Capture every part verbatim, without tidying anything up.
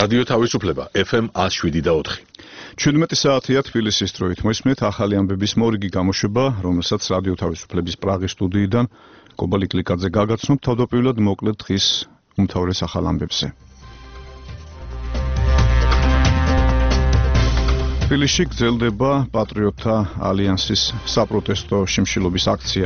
რადიო თავისუფლება ეფ ემ one oh seven და four. ჩვიდმეტი საათია თბილისის დროით. მოისმენთ ახალი ამბების მორიგი გამოშვება, რომელსაც რადიო თავისუფლების პრაღის სტუდიიდან კობალი კლიკაძე გაგაცნობთ. თავდაპირველად მოკლედ დღის უმთავრეს ახალ ამბებზე. თბილისში გრძელდება პატრიოტთა ალიანსის საპროტესტო შიმშილობის აქცია.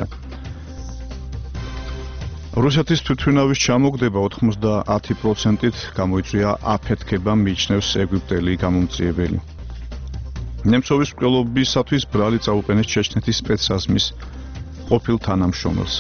რუსეთის თვითმფრინავის ჩამოგდება ογδόντα პროცენტით გამოიწვია აფეთქება მიიჩნევს ეგვიპტელი გამომწიებელი. ნემცოვის მკვლელობისათვის ბრალი წაუყენეს ჩეჩნეთის სპეცსაზმის ყოფილ თანამშრომელს.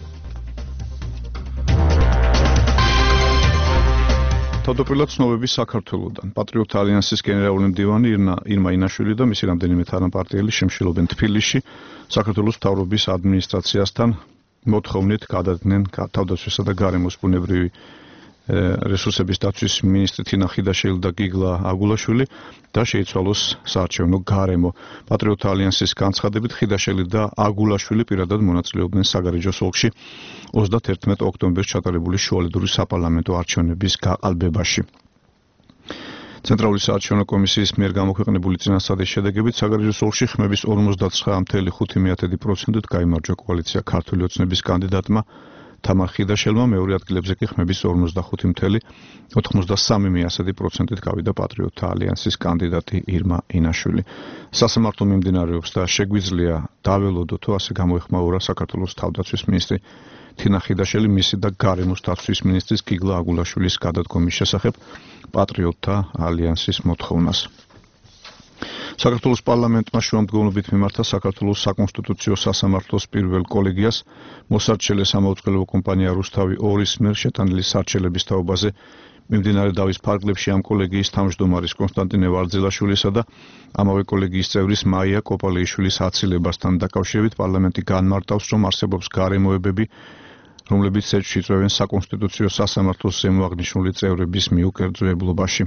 თავდაპირველად ცნობები საქართველოდან. პატრიოტთა ალიანსის გენერალური მდივანი ირმა ინაშვილი და მისი რამდენიმე თანაპარტიელი შიმშილობენ თბილისში საქართველოს მთავრობის ადმინისტრაციასთან მოთხოვნით გადადგნენ თავდაცვისა და გარემოს ბუნებრივი რესურსების დაცვის მინისტრი თინა ხიდაშელი და გიგლა აგულაშვილი და შეიცვალოს საარჩევნო გარემო. პატრიოტთა ალიანსის განცხადებით ხიდაშელი და აგულაშვილი პირადად მონაწილეობდნენ საგარეჯოს ოლქში ოცდაათერთმეტ ოქტომბერს ჩატარებული შუალედური საპარლამენტო არჩევნების გაყალბებაში. ცენტრალური საარჩევნო კომისიის მიერ გამოქვეყნებული წინასწადის შედეგებით საგარეჯოს ოლქში ხმების ორმოცდათვრამეტ კoma ხუთი პროცენტით გაიმარჯვა კოალიცია ქართული ოცნების კანდიდატმა თამარ ხიდაშელმა, მეორე ადგილებზე კი ხმების ორმოცდახუთი კoma ოთხმოცდასამი პროცენტით გავიდა პატრიოტთა ალიანსის კანდიდატი ირმა ინაშვილი. სასამართლო მიმდინარეობს და შეგვიძლია დაველოდო თუ ასე გამოეხმაურა საქართველოს თავდაცვის მინისტრი თინა ხიდაშელი მისი და გარემოს დაცვის მინისტრის გიგლა აგულაშვილის გადადგომის შესახებ პატრიოტთა ალიანსის მოთხოვნას. საქართველოს პარლამენტმა შუამდგომლობით მიმართა საქართველოს საკონსტიტუციო სასამართლოს პირველ კოლეგიას მოსარჩელე სამაუწყებლო კომპანია რუსთავი ორის მიერ შეტანილი სარჩელების თაობაზე მიმდინარე დავის ფარგლებში ამ კოლეგიის თავმჯდომარის კონსტანტინე ვარძელაშვილისა და ამავე კოლეგიის წევრის მაია კოპალეიშვილის აცილებასთან დაკავშირებით პარლამენტი განმარტავს, რომ არსებობს გარემოებები, რომლებიც ცეჩვს იწვევენ საკონსტიტუციო სასამართლოს ზემოაღნიშნული წევრების მიუკერძოებლობაში.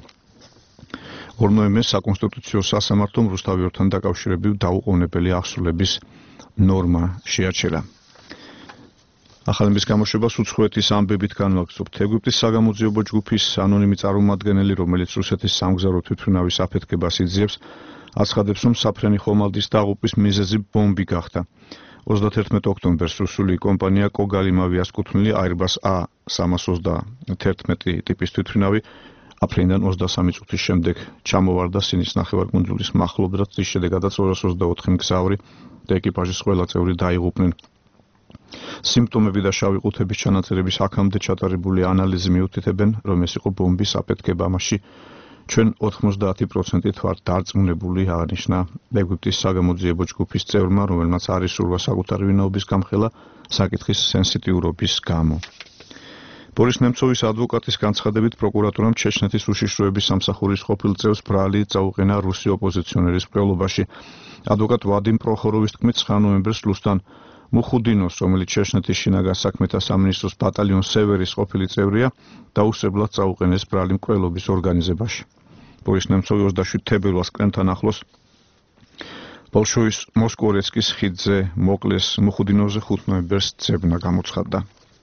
ორ ნოემბერს საკონსტიტუციო სასამართლომ რუსთავიორთან დაკავშირებით დაუყოვნებელი აღსრულების ნორმა შეაჩერა. ახალების გამოშვებას უცხოეთის ამბებით განვაგრძობთ. ეგვიპტის საგამოძიებო ჯგუფის ანონიმი წარმომადგენელი, რომელიც რუსეთის სამგზავრო თვითმფრინავის აფეთქებას იძიებს, აცხადებს, რომ საფრენი ხომალდის დაღუპვის მიზეზი ბომბი გახდა. ოცდაათერთმეტ ოქტომბერს რუსული კომპანია კოგალიმავი ასკუთვნილი Airbus A სამას ოცდაათერთმეტი ტიპის თვითმფრინავი აფრენიდან ოცდასამი წუთის შემდეგ ჩამოვარდა სინის ნახევარკუნძულის მახლობლად, რის შედეგადაც ორას ოცდაოთხი მგზავრი და ეკიპაჟის ყველა წევრი დაიღუპნენ. სიმპტომები და შავი ყუთების ჩანაწერების აქამდე ჩატარებული ანალიზი მიუთითებენ, რომ ეს იყო ბომბის აფეთქება. ამაში ჩვენ ოთხმოცდაათი პროცენტით ვართ დარწმუნებული, აღნიშნა ეგვიპტის საგამოძიებო ჯგუფის წევრმა, რომელმაც არის სურვა საკუთარი ვინაობის გამხელა საკითხის სენსიტიურობის გამო. ბორის ნემცოვის ადვოკატის განცხადებით პროკურატურამ ჩეჩნეთის უშიშროების სამსახურის ყოფილ წევრს ბრალი წაუყენა რუსი ოპოზიციონერის მკვლელობაში. ადვოკატ ვადიმ პროხოროვის თქმით, ცხრა ნოემბერს ლუსტან მუხუდინოს, რომელიც ჩეჩნეთის შინაგან საქმეთა სამინისტროს ბატალიონ სევერის ყოფილი წევრია, დაუსწრებლად წაუყენეს ბრალი მკვლელობის ორგანიზებაში. ბორის ნემცოვი ოცდაშვიდ თებერვალს კრემლთან ახლოს ბოლშოვის მოსკოვეცკის ხიდზე მოკლეს. მუხუდინოზე ხუთ ნოემბერს ძებნა გამოცხადდა.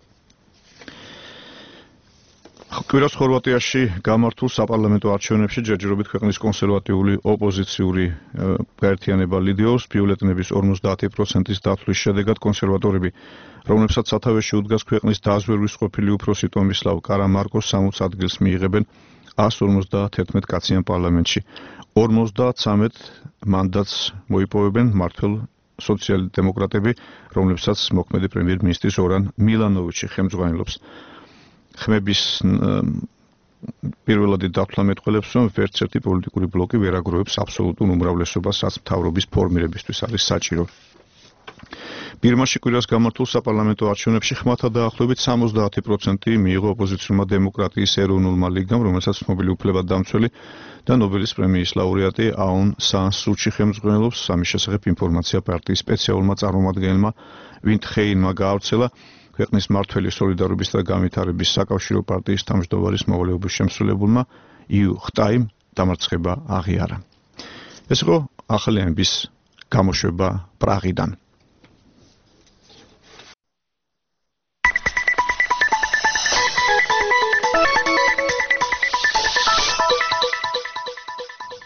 კვირას ხორვატიაში გამართულ საპარლამენტო არჩევნებში ჯერჯერობით ქვეყნის კონსერვატიული ოპოზიციური გაერთიანება ლიდიოს ბიულეტენების ორმოცდაათი პროცენტის დათვლის შედეგად კონსერვატორები, რომლებსაც სათავეში უდგას ქვეყნის დაზვერვის ყოფილი უფროსი ტომისლავ კარამარკოს სამოცდ ადგილს მიიღებენ ას ორმოცდათერთმეტ კაციან პარლამენტში. ორმოცდათრამეტ მანდატს მოიპოვებენ მმართველ სოციალ-დემოკრატები, რომლებსაც მოქმედი პრემიერ-მინისტრი ზორან მილანოვიჩი ხელმძღვანელობს. ხმების პირველადი დათვლა მეტყველებს, რომ ვერც ერთი პოლიტიკური ბლოკი ვერ აგროვებს აბსოლუტურ უმრავლესობას, რაც მთავრობის ფორმირებისთვის არის საჭირო. ბირმაში კვირას გამართულ საპარლამენტო არჩევნებში ხმათა დაახლოებით სამოცდაათი პროცენტი მიიღო ოპოზიციურმა დემოკრატიის ეროვნულმა ლიგამ, რომელსაც ცნობილი უფლებადამცველი და ნობელის პრემიის ლაურეატი აუნ სან სუჩი ხელმძღვანელობს. ამის შესახებ ინფორმაცია პარტიის სპეციალურმა წარმომადგენელმა ვინტ ხეინმა გაავრცელა. ქვეყნის მმართველი სოლიდარობის და განვითარების საკავშირო პარტიის თავმჯდომარის მოვალეობის შემსრულებელმა იუ ხტაიმ დამარცხება აღიარა. ეს იყო ახალი ამბის გამოშვება პრაღიდან.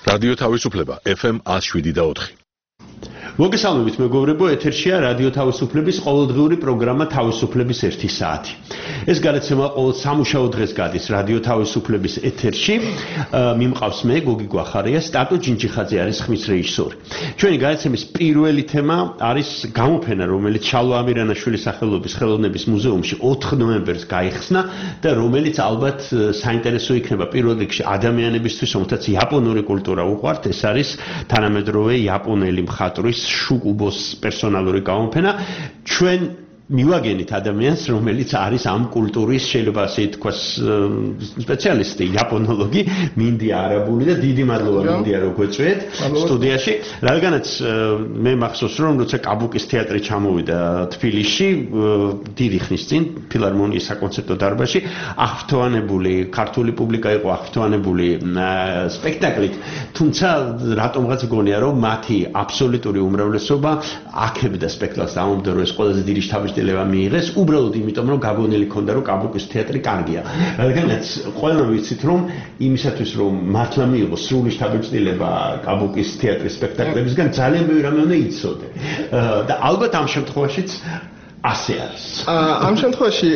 რადიო თავისუფლება ეფ ემ one oh seven და four. მოგესალმებით მეგობრებო, ეთერშია რადიო თავისუფლების ყოველდღიური პროგრამა თავისუფლების ერთი საათი. ეს გადაცემა ყოველ სამუშაო დღეს გადის რადიო თავისუფლების ეთერში. მიმყავს მე გოგი გვახარია, სტატო ჯინჯიხაძე არის ხმის რეჟისორი. ჩვენი გადაცემის პირველი თემა არის გამოფენა, რომელიც შალვა ამირანაშვილის სახელობის ხელოვნების მუზეუმში ოთხ ნოემბერს გაიხსნა და რომელიც ალბათ საინტერესო იქნება პირველ რიგში ადამიანებისთვის, რომელთაც იაპონური კულტურა უყვართ. ეს არის თანამედროვე იაპონელი მხატვრის შუკუბოს პერსონალური გამოფენა. ჩვენ მივაგენით ადამიანს, რომელიც არის ამ კულტურის, შეიძლება ასე ითქვას, სპეციალისტი, იაპონოლოგი, მინდია არაბული და დიდი მადლობა მინდია რომ გვეწვიეთ სტუდიაში. რადგანაც მე მახსოვს რომ როცა კაბუკის თეატრი ჩამოვიდა თბილისში, დიდი ხნის წინ ფილარმონიის საკონცერტო დარბაზში, აღფრთოვანებული ქართული პუბლიკა იყო აღფრთოვანებული სპექტაკლით, თუმცა რატომღაც გონია რომ მათი აბსოლუტური უმრავლესობა აქებდა სპექტაკლს და ამბობდა რომ ეს ყველაზე დიდი შთაბეჭდილება მიიღეს, უბრალოდ იმიტომ რომ გაგონილი ქონდა რომ კაბუკის თეატრი კარგია. რადგანაც ყველამ ვიცით რომ იმისათვის რომ მართლა მიიღოს სრული შთაბეჭდილება კაბუკის თეატრის სპექტაკლებისგან ძალიან ბევრი რამე უნდა იცოდე. და ალბათ ამ შემთხვევაშიც ასე არის. ამ შემთხვევაში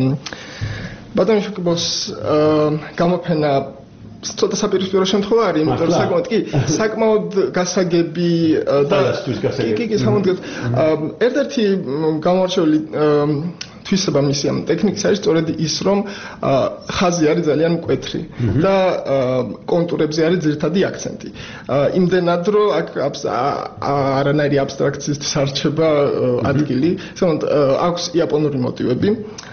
ბატონი შუკუბოს გამოფენა ცოტა საპირისპირო შემთხვევა არის, იმიტომ რომ საკმაოდ კი საკმაოდ გასაგები და კი კი საკმაოდ ერთ-ერთი გამორჩეული თვისება მისი ამ ტექნიკის არის სწორედ ის, რომ ხაზი არის ძალიან მკვეთრი და კონტურებზე არის ძირითადი აქცენტი. იმდენად რომ აქ არანაირი აბსტრაქციის არ რჩება ადგილი, საკმაოდ აქვს იაპონური მოტივები.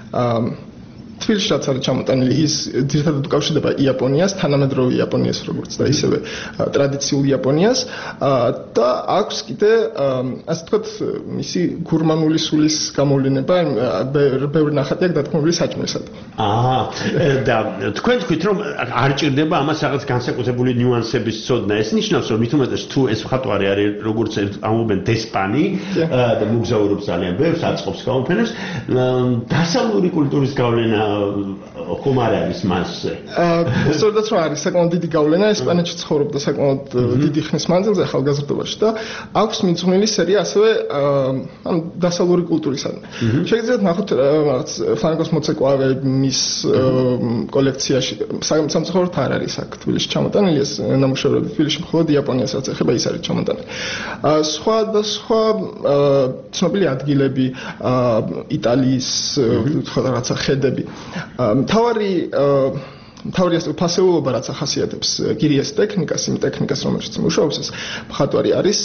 თბილისში რაც არის ჩამოტანილი, ის ძირითადად უკავშირდება იაპონიას, თანამედროვე იაპონიას, როგორც და ისევე ტრადიციულ იაპონიას და აქვს კიდე ასე ვთქვათ, მისი გურმანული სულის გამოვლინება, ბევრი ნახატი აქვს დათქმული საჭმელსად. აა და თქვენ თქვით რომ არ ჭირდება ამას რაღაც განსაკუთრებული ნიუანსების ცოდნა. ეს ნიშნავს რომ მით უმეტეს თუ ეს მხატვარი არის როგორც ამობენ დესპანი და მოგზაურობს ძალიან ბევრს, აწყობს გამოფენებს, დასავლური კულტურის გავლენა ხომ არ არის მასზე? სწორედაც რომ არის საკმაოდ დიდი გავლენა, ესპანეთში ცხოვრობდა საკმაოდ დიდი ხნის მანძილზე ახალგაზრდობაში და აქვს მიძღვნილი სერია ასევე ამ დასავლური კულტურისადმი. შეგიძლიათ ნახოთ რაღაც ფლანგოს მოცეკვავე მის კოლექციაში, სამწუხაროდ არ არის აქ თბილისში ჩამოტანილი ეს ნამუშევრები, თბილისში მხოლოდ იაპონიას რაც ეხება ის არის ჩამოტანილი. სხვა და სხვა ცნობილი ადგილები, იტალიის რაღაცა ხედები. მთავარი მთავარი ასე ფასეულობა რაც ახასიათებს გირიას ტექნიკას, იმ ტექნიკას რომელშიც მუშაობს ეს მხატვარი არის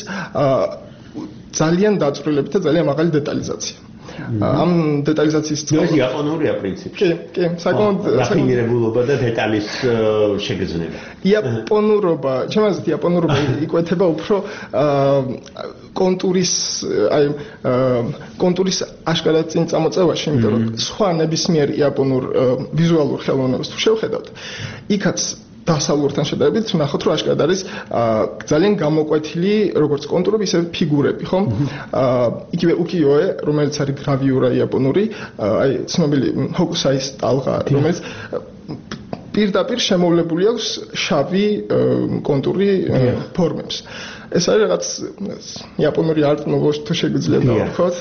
ძალიან დაწვრილებით და ძალიან მაღალი დეტალიზაცია. ამ დეტალიზაციის ეს იაპონურია პრინციპში. კი, კი, საკმაოდ რაფინირებულობა და დეტალის შეგრძნება. იაპონურობა, ჩემს აზრით იაპონურობა იკვეთება უფრო კონტურის, აი კონტურის აშკარად წინ წამოწევაში, იმიტომ რომ სხვა ნებისმიერ იაპონურ ვიზუალურ ხელოვნებას თუ შევხედავთ, იქაც დასავლურთან შედარებით ვნახოთ რომ აშკარად არის ძალიან გამოკვეთილი როგორც კონტურები, ისე ფიგურები, ხო? იგივე უკიოე, რომელიც არის გრავიურა იაპონური, აი ცნობილი ჰოკუსაის ტალღა, რომელიც პირდაპირ შემოვლებული აქვს შავი კონტური ფორმებს. ეს არის რაღაც იაპონური არტ-ნოვოს თუ შეგვიძლია დავთქვათ.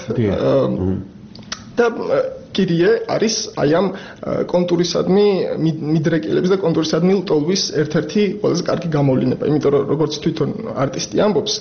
და კირიე არის აი ამ კონტურისადმი მიდრეკილების და კონტურისადმი ლტოლვის ერთ-ერთი ყველაზე კარგი გამოვლინება, იმიტომ რომ როგორც თვითონ არტისტი ამბობს,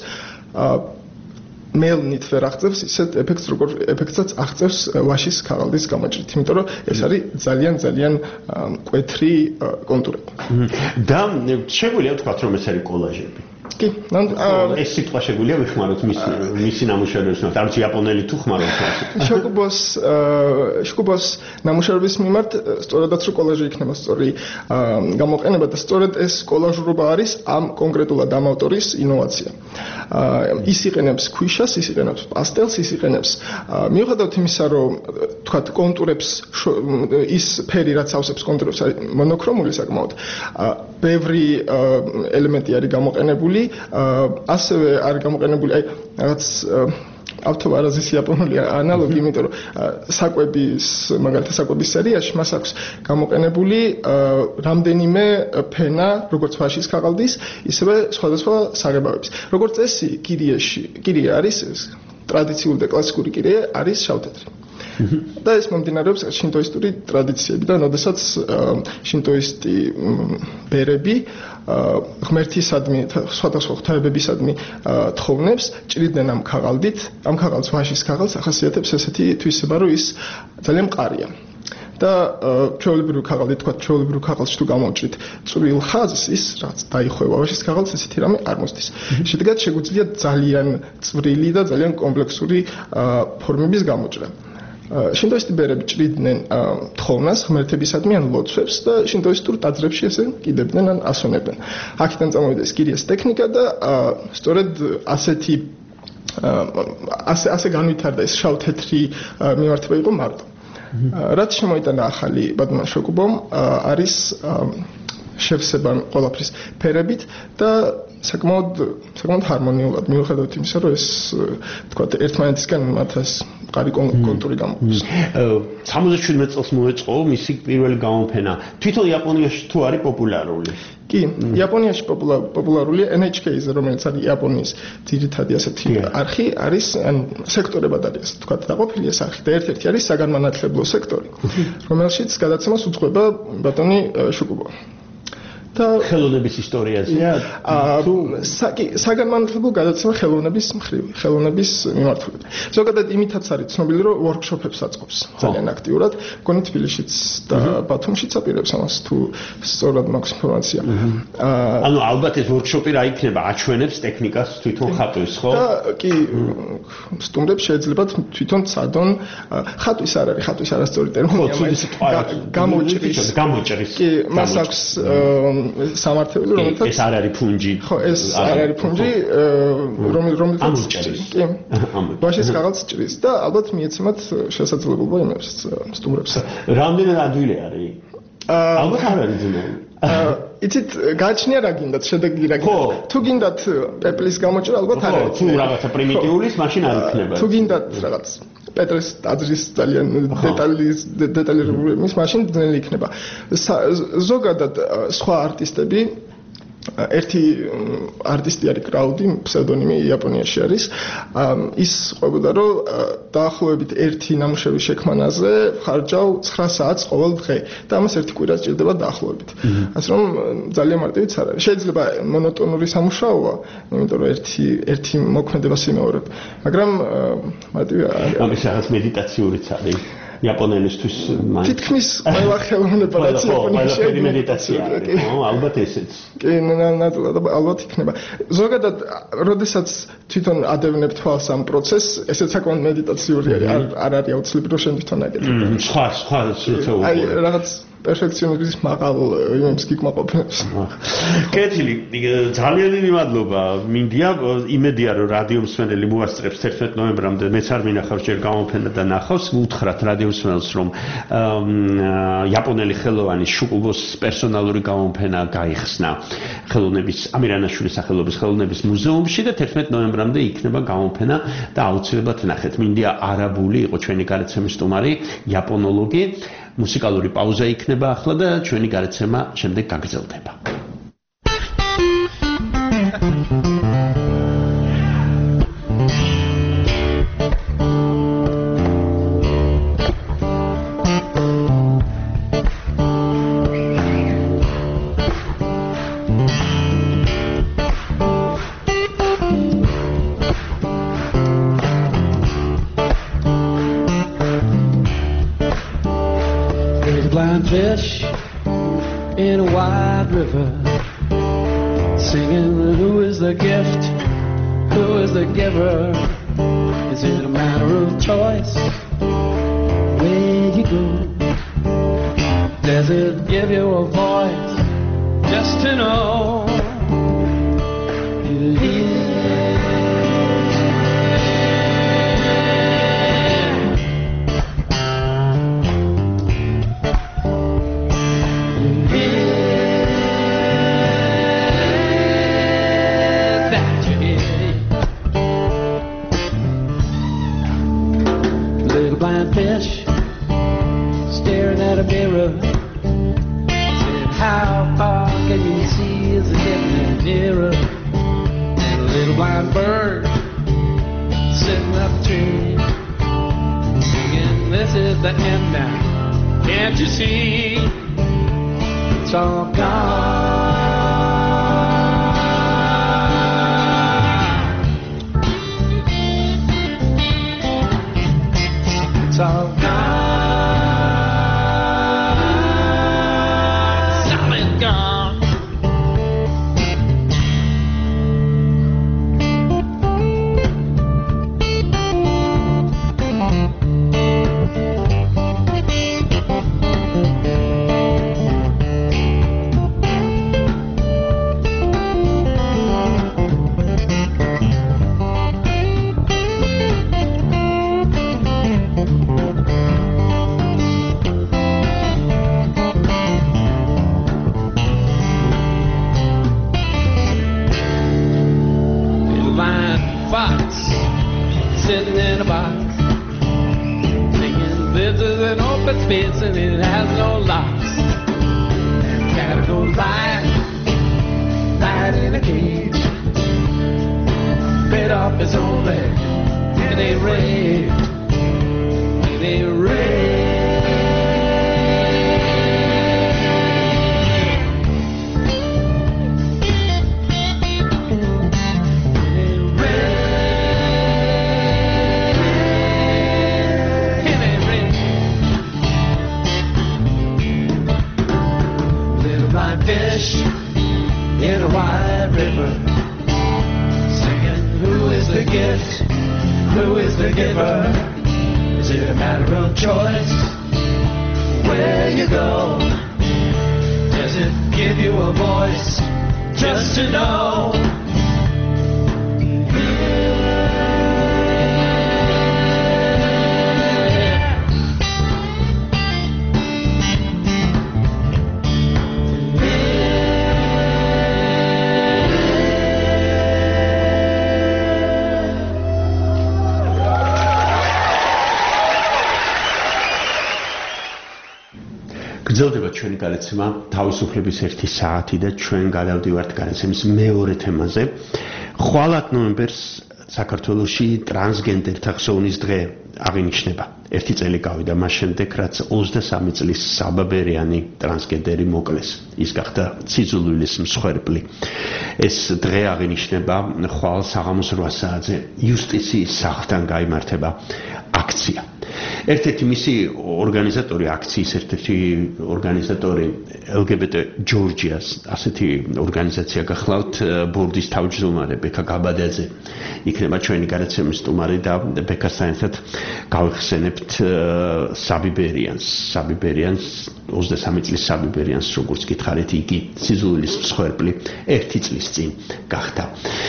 მელნით ვერ აღწევს ისეთ ეფექტს, როგორ ეფექტსაც აღწევს ვაშის ქაღალდის გამოჭრით, იმიტომ რომ ეს არის ძალიან ძალიან მკვეთრი კონტურები. და შეგვიძლია ვთქვათ, რომ ეს არის კოლაჟები. კი, ეს სიტყვა შეგვიძლია ვიხმაროთ მისი მისი ნამუშევრების მიმართ, არც იაპონელი თუ ხმარობს ასე. შუკუბოს შუკუბოს ნამუშევრების მიმართ სწორედაც რო კოლაჟი იქნება სწორი გამოყენება და სწორედ ეს კოლაჟურობა არის ამ კონკრეტულად ამ ავტორის ინოვაცია. ის იყენებს ქვიშას, ის იყენებს პასტელს, ის იყენებს მიუხედავად იმისა, რომ თქვათ კონტურებს ის ფერი რაც ავსებს კონტურებს არის მონოქრომული საკმაოდ, ბევრი ელემენტი არის გამოყენებული, ასევე არის გამოყენებული აი რაღაც ავთოვარაზის იაპონური ანალოგი, იმიტომ რომ საკვების, მაგალითად საკვების სერიაში მას აქვს გამოყენებული რამდენიმე ფენა, როგორც ვაშის ქაღალდის, ისევე სხვადასხვა საღებავების. როგორც წესი, კირიაში, კირია არის ტრადიციული და კლასიკური კირია არის შავთეთრი. და ეს მომდინარეობს შინტოისტური ტრადიციებიდან, როდესაც შინტოისტი ბერები ღმერთისადმი, სხვადასხვა ღვთაებებისადმი თხოვნებს, ჭრიდნენ ამ ქაღალდით, ამ ქაღალდს ვაშის ქაღალდს ახასიათებს ესეთი თვისება, რომ ის ძალიან მყარია. და ჩვეულებრივი ქაღალდი, თქვა ჩვეულებრივი ქაღალდს თუ გამოვჭრით წვრილ ხაზს, ის რაც დაიხვევა ვაშის ქაღალდს, ესეთი რამე არ მოსდის. შედეგად შეგვიძლია ძალიან წვრილი და ძალიან კომპლექსური ფორმების გამოჭრა. შინტოისტი ბერები ჭრიდნენ თხოვნას ღმერთებისადმი ან ლოცვებს და შინტოისტურ ტაძრებში ესე კიდებდნენ ან ასვენებდნენ. აქედან წამოვიდა ეს კირიას ტექნიკა და სწორედ ასეთი ასე ასე განვითარდა ეს შავთეთრი მიმართება იყო მარტო. რაც შემოიტანა ახალი ბატონშოკუბომ არის შევსება ყველაფრის ფერებით და საკმაოდ საკმაოდ ჰარმონიულად მიუხედავად იმისა, რომ ეს თქვა ერთმანეთისგან მათას მყარი კონტური გამოდის. სამოცდაშვიდმეტ წელს მოეწყო მისი პირველი გამოფენა. თვითონ იაპონიაში თუ არის პოპულარული? კი, იაპონიაში პოპულარულია ენ ეიჩ კეი-ზე, რომელიც არის იაპონიის ძირითადი ასეთი არხი, არის ან სექტორებად არის ასე თქვა დაყოფილი ეს არხი და ერთ-ერთი არის საგანმანათლებლო სექტორი, რომელშიც გადაცემას უძღვება ბატონი შუკუბო. და ხელოვნების ისტორიაზეა თუ საგანმანათლებლო გადაცემა ხელოვნების მხრივ, ხელოვნების მიმართულებით. ზოგადად იმითაც არის ცნობილი, რომ ვორქშოპებს აწყობს ძალიან აქტიურად, მგონი თბილისშიც და ბათუმშიც აპირებს ამას თუ სწორად მაქვს ინფორმაცია. ანუ ალბათ ეს ვორქშოპი რა იქნება, აჩვენებს ტექნიკას თვითონ ხატვის, ხო? და კი სტუმრებს შეიძლება თვითონ ცადონ ხატვის არ არის, ხატვის არასწორი ტერმინია, გამოჭრის, გამოჭრის. კი, მას აქვს სამართლები, რომელთაც ეს არ არის ფუნჯი. ხო, ეს არ არის ფუნჯი, რომელთაც ჭრის. კი. ვაშის ქაღალდს ჭრის და ალბათ მიეცემათ შესაძლებლობა იმებს სტუმრებს. რამდენი ადვილი არის? ალბათ არ არის ძნელი. იცით, გააჩნია რა გინდათ, შედეგი რა გინდათ. თუ გინდათ პეპლის გამოჭრა, ალბათ არ არის. თუ რაღაცა პრიმიტიულის, მაშინ არ იქნება. თუ გინდათ რაღაც პეტრეს ტაძრის ძალიან დეტალის დეტალირებული მის მაშინ ძნელი იქნება. ზოგადად სხვა არტისტები ერთი არტისტი არის კრაუდი, ფსევდონიმი იაპონიაში არის. ის ყვებოდა, რომ დაახლოებით ერთი ნამუშევრის შექმნაზე ხარჯავ ცხრა საათს ყოველ დღე და ამას ერთი კვირა სჭირდება დაახლოებით. ასე რომ ძალიან მარტივიც არ არის. შეიძლება მონოტონური სამუშაოა, იმიტომ რომ ერთი ერთი მოქმედებას იმეორებ, მაგრამ მარტივი არ არის. ამის რაღაც მედიტაციურიც არის. იაპონელისთვის თითქმის ყველა ხელოვნება რაც იაპონიაში მედიტაცია არის. ხო, ალბათ ესეც. კი, ნატურალურად ალბათ იქნება. ზოგადად, როდესაც თვითონ ადევნებ თვალს ამ პროცესს, ესეც საკმაოდ მედიტაციური არის. არ არის აუცილებელი რომ შენ თვითონ აკეთებ. სხვა, სხვა შეცეულობა. აი, რაღაც პერფექციონიზმის მაღალ იმებს გიკმაყოფილებს. კეთილი, ძალიან დიდი მადლობა. მინდია იმედია რომ რადიო მსმენელი მოასწრებს თერთმეტ ნოემბრამდე მეც არ მინახავს ჯერ გამოფენა და ნახავს. უთხრათ რადიო მსმენელს რომ იაპონელი ხელოვანის შუკუბოს პერსონალური გამოფენა გაიხსნა ხელოვნების ამირანაშვილის სახელობის ხელოვნების მუზეუმში და თერთმეტ ნოემბრამდე იქნება გამოფენა და აუცილებლად ნახეთ. მინდია არაბული იყო ჩვენი გარაცემის სტუმარი, იაპონოლოგი. მუსიკალური პაუზა იქნება ახლა და ჩვენი გარაცემა შემდეგ გაგრძელდება. Fish in a wide river, singing, who is the gift, who is the giver? Is it a matter of choice, where you go? Does it give you a voice, just to know you're here? fish staring at a mirror. Said, how far can you see as it gets nearer? And a little blind bird sitting up a tree, singing, this is the end now. Can't you see? It's all gone. It's all gone. Solid gone. Sitting in a box, thinking this is an open space and it has no locks. And the cat goes by, lying in a cage, bit off his own leg, and they rage, and they rage. Fish in a wide river, singing, who is the gift, who is the giver? Is it a matter of choice, where you go? Does it give you a voice, just to know? გრძელდება ჩვენი განაცემა თავისუფლების ერთი საათი და ჩვენ გადავდივართ განაცემის მეორე თემაზე. ხვალად ნოემბერს საქართველოში ტრანსგენდერთა ხსოვნის დღე აღინიშნება. ერთი წელი გავიდა მას შემდეგ, რაც ოცდასამი წლის საბაბერიანი ტრანსგენდერი მოკლეს. ის გახდა ციძულვილის მსხვერპლი. ეს დღე აღინიშნება ხვალ საღამოს რვა საათზე იუსტიციის სახლთან გაიმართება აქცია. ერთ-ერთი მისი ორგანიზატორი, აქციის ერთ-ერთი ორგანიზატორი ელ გი ბი ტი ჯორჯიას ასეთი ორგანიზაცია გახლავთ, ბორდის თავმჯდომარე ბექა გაბადაძე იქნება ჩვენი განაცემის სტუმარი და ბექასთან ერთად გავიხსენებთ საბიბერიანს. საბიბერიანს ოცდასამი წლის საბიბერიანს, როგორც გითხარით, იგი ციძულვილის მსხვერპლი ერთი წლის წინ გახდა.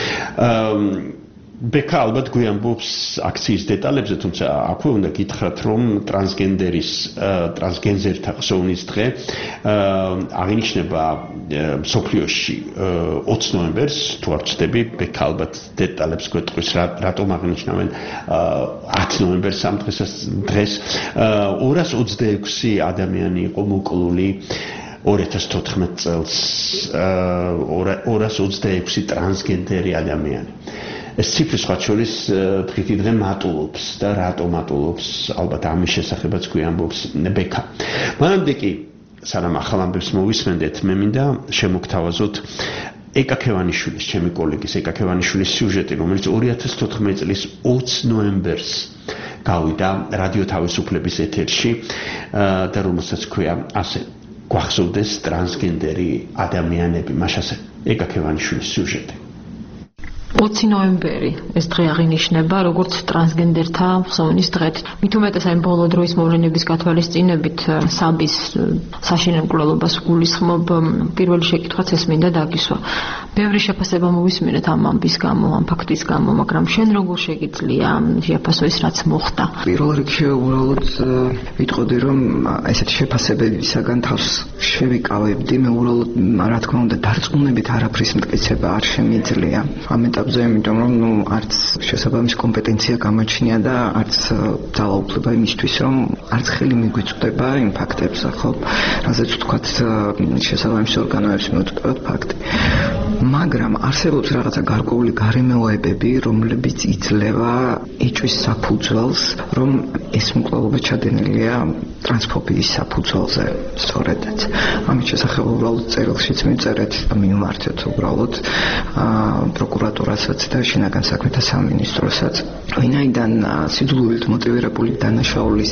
ბექა ალბათ გვიამბობს აქციის დეტალებზე, თუმცა აქვე უნდა გითხრათ, რომ ტრანსგენდერის ტრანსგენდერთა ხსოვნის დღე აღინიშნება მსოფლიოში ოცი ნოემბერს, თუ არ ვცდები, ბექა ალბათ დეტალებს გვეტყვის, რატომ აღინიშნავენ ათი ნოემბერს ამ დღეს. ორას ოცდაექვსი ადამიანი იყო მოკლული ორი ათას თოთხმეტ წელს, ორას ოცდაექვსი ტრანსგენდერი ადამიანი. ეს ციფრი სხვა შორის დღითი დღე მატულობს და რატო მატულობს, ალბათ ამის შესახებაც გვიამბობს ბექა. მანამდე კი, სანამ ახალ ამბებს მოვისმენდეთ, მე მინდა შემოგთავაზოთ ეკა ქევანიშვილის, ჩემი კოლეგის ეკა ქევანიშვილის სიუჟეტი, რომელიც ორი ათას თოთხმეტი წლის ოცი ნოემბერს გავიდა რადიო თავისუფლების ეთერში და რომელსაც ქვია ასე, გვახსოვდეს ტრანსგენდერი ადამიანები, მაშასე ეკა ქევანიშვილის სიუჟეტი. ოცი ნოემბერი ეს დღე აღინიშნება როგორც ტრანსგენდერთა ხსოვნის დღედ. მით უმეტეს აი ბოლო დროის მოვლენების გათვალისწინებით საბის საშინელ მკვლელობას გულისხმობ, პირველი შეკითხვაც ეს მინდა დაგისვა. ბევრი შეფასება მოვისმინეთ ამ ამბის გამო, ამ ფაქტის გამო, მაგრამ შენ როგორ შეგიძლია შეფასო ის რაც მოხდა? პირველ რიგში უბრალოდ ვიტყოდი რომ ესეთი შეფასებებისაგან თავს შევიკავებდი, მე უბრალოდ რა თქმა უნდა დარწმუნებით არაფრის მტკიცება არ შემიძლია. ამ მასშტაბზე, იმიტომ რომ ნუ არც შესაბამისი კომპეტენცია გამოჩნია და არც ძალაუფლება იმისთვის, რომ არც ხელი მიგვიწვდება იმ ფაქტებზე, ხო? რაზეც ვთქვათ, შესაბამისი ორგანოებს მიუწვდებათ ფაქტი. მაგრამ არსებობს რაღაცა გარკვეული გარემოებები, რომლებიც იძლევა ეჭვის საფუძველს, რომ ეს მკვლელობა ჩადენილია ტრანსფობიის საფუძველზე, სწორედაც. ამის შესახებ უბრალოდ წერილშიც მიწერეთ და მიმართეთ უბრალოდ პროკურატურასაც და შინაგან საქმეთა სამინისტროსაც. ვინაიდან სიძულვილით მოტივირებული დანაშაულის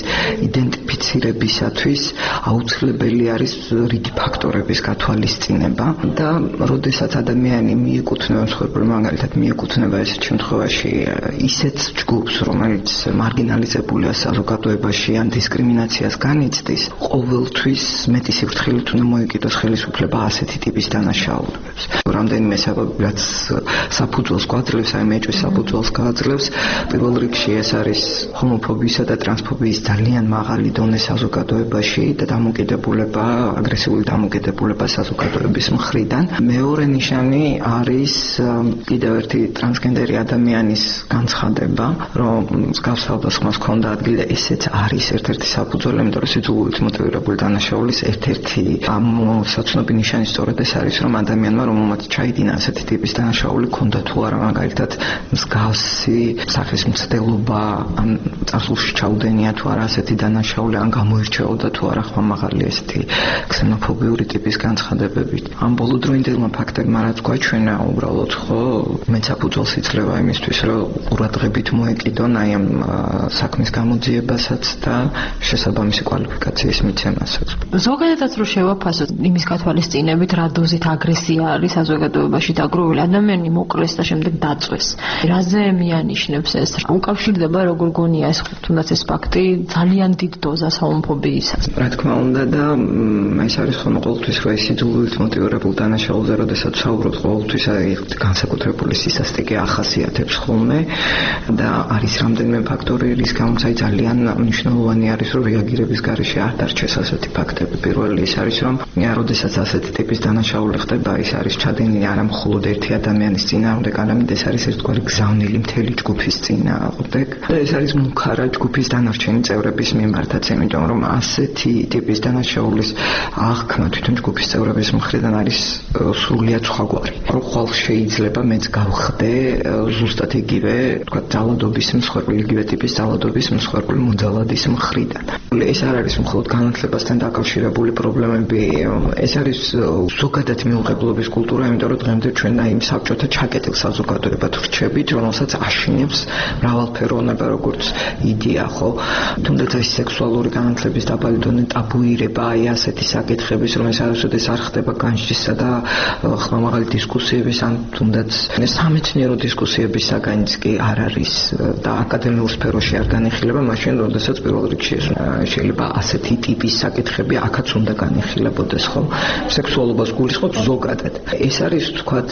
იდენტიფიცირებისათვის აუცილებელი არის რიგი ფაქტორების გათვალისწინება და როდესაც ადამიანი მიეკუთვნება მსხვერპლ მაგალითად მიეკუთვნება ესეთ შემთხვევაში ისეთ ჯგუფს, რომელიც მარგინალიზებულია საზოგადოებაში ან დისკრიმინაციას განიცდის, ყოველთვის მეტი სიფრთხილით უნდა მოეკიდოს ხელისუფლება ასეთი ტიპის დანაშაულებებს. რამდენიმე საბაბი, რაც საფუძველს გვაძლევს, აი მეჭვის საფუძველს გააძლევს, პირველ რიგში ეს არის ჰომოფობიისა და ტრანსფობიის ძალიან მაღალი დონე საზოგადოებაში და დამოკიდებულება, აგრესიული დამოკიდებულება საზოგადოების მხრიდან. მეორე ნიშანი არის კიდევ ერთი ტრანსგენდერი ადამიანის განცხადება, რომ მსგავს თავდასხმას ჰქონდა ადგილი და ესეც არის ერთ-ერთი საფუძველი, იმიტომ რომ სიძულვილით მოტივირებული დანაშაულის ერთ-ერთი ამოსაცნობი ნიშანი სწორედ ეს არის, რომ ადამიანმა რომელმაც ჩაიდინა ასეთი ტიპის დანაშაული ჰქონდა თუ არა მაგალითად მსგავსი სახის მცდელობა, ან წარსულში ჩაუდენია თუ არა ასეთი დანაშაული, ან გამოირჩეოდა თუ არა ხმამაღალი ესეთი ქსენოფობიური ტიპის განცხადებებით. ამ ბოლოდროინდელმა ფაქტებმა რაც გვაჩვენა, უბრალოდ ხო, მეც საფუძველს იძლევა იმისთვის, რომ ყურადღებით მოეკიდონ აი ამ საქმის გამოძიებასაც და შესაბამისი კვალიფიკაციის მიცემასაც. ზოგადადაც რო შევაფასოთ იმის გათვალისწინებით, რა დოზით აგრესია არის საზოგადოებაში დაგროვილი, ადამიანი მოკლეს და შემდეგ დაწვეს. რაზე მიანიშნებს ეს? უკავშირდება როგორ გონია ეს თუნდაც ეს ფაქტი ძალიან დიდ დოზას ჰომოფობიისას. რა თქმა უნდა და ეს არის ხოლმე ყოველთვის რა სიძულვილით მოტივირებულ დანაშაულზე, როდესაც ვსაუბრობთ, ყოველთვის აი განსაკუთრებული სისასტიკე ახასიათებს ხოლმე და არის რამდენიმე ფაქტორი, რის გამოც აი ძალიან მნიშვნელოვანი არის, რომ რეაგირების გარეშე არ დარჩეს ასეთი ფაქტები. პირველი ის არის, რომ როდესაც ასეთი ტიპის დანაშაული ხდება, ის არის ჩადენილი არა მხოლოდ ერთი ადამიანის წინააღმდეგ, არამედ ეს არის ერთგვარი გზავნილი მთელი ჯგუფის წინააღმდეგ და ეს არის მუქარა ჯგუფის დანარჩენი წევრების მიმართაც, იმიტომ რომ ასეთი ტიპის დანაშაულის აღქმა თვითონ ჯგუფის წევრების მხრიდან არის სრულიად სხვაგვარი. რომ ხვალ შეიძლება მეც გავხდე ზუსტად იგივე, თქვა ძალადობის მსხვერპლი, იგივე ტიპის ძალადობის მსხვერპლი მოძალადის მხრიდან. ეს არ არის მხოლოდ განათლებასთან დაკავშირებული პრობლემები, ეს არის ზოგადად მიუღებლობის კულტურა, იმიტომ რომ დღემდე ჩვენ აი საბჭოთა ჩაკეტილ საზოგადოებად ვრჩებით, რომელსაც აშინებს მრავალფეროვნება, როგორც იდეა, ხო? თუნდაც ეს სექსუალური განათლების დაბალი დონე ტაბუირება, აი ასეთი საკითხების, რომ ეს არასოდეს არ ხდება განსჯისა და ხმამაღალი დისკუსიების, ან თუნდაც სამეცნიერო დისკუსიების საგანიც კი არ არის და აკადემიურ სფეროში არ განიხილება, მაშინ როდესაც პირველ რიგში შეიძლება ასეთი ტიპის საკითხები აქაც უნდა განიხილებოდეს, ხო? სექსუალობას გულისხმობ ზოგადად. ეს არის, თქვათ,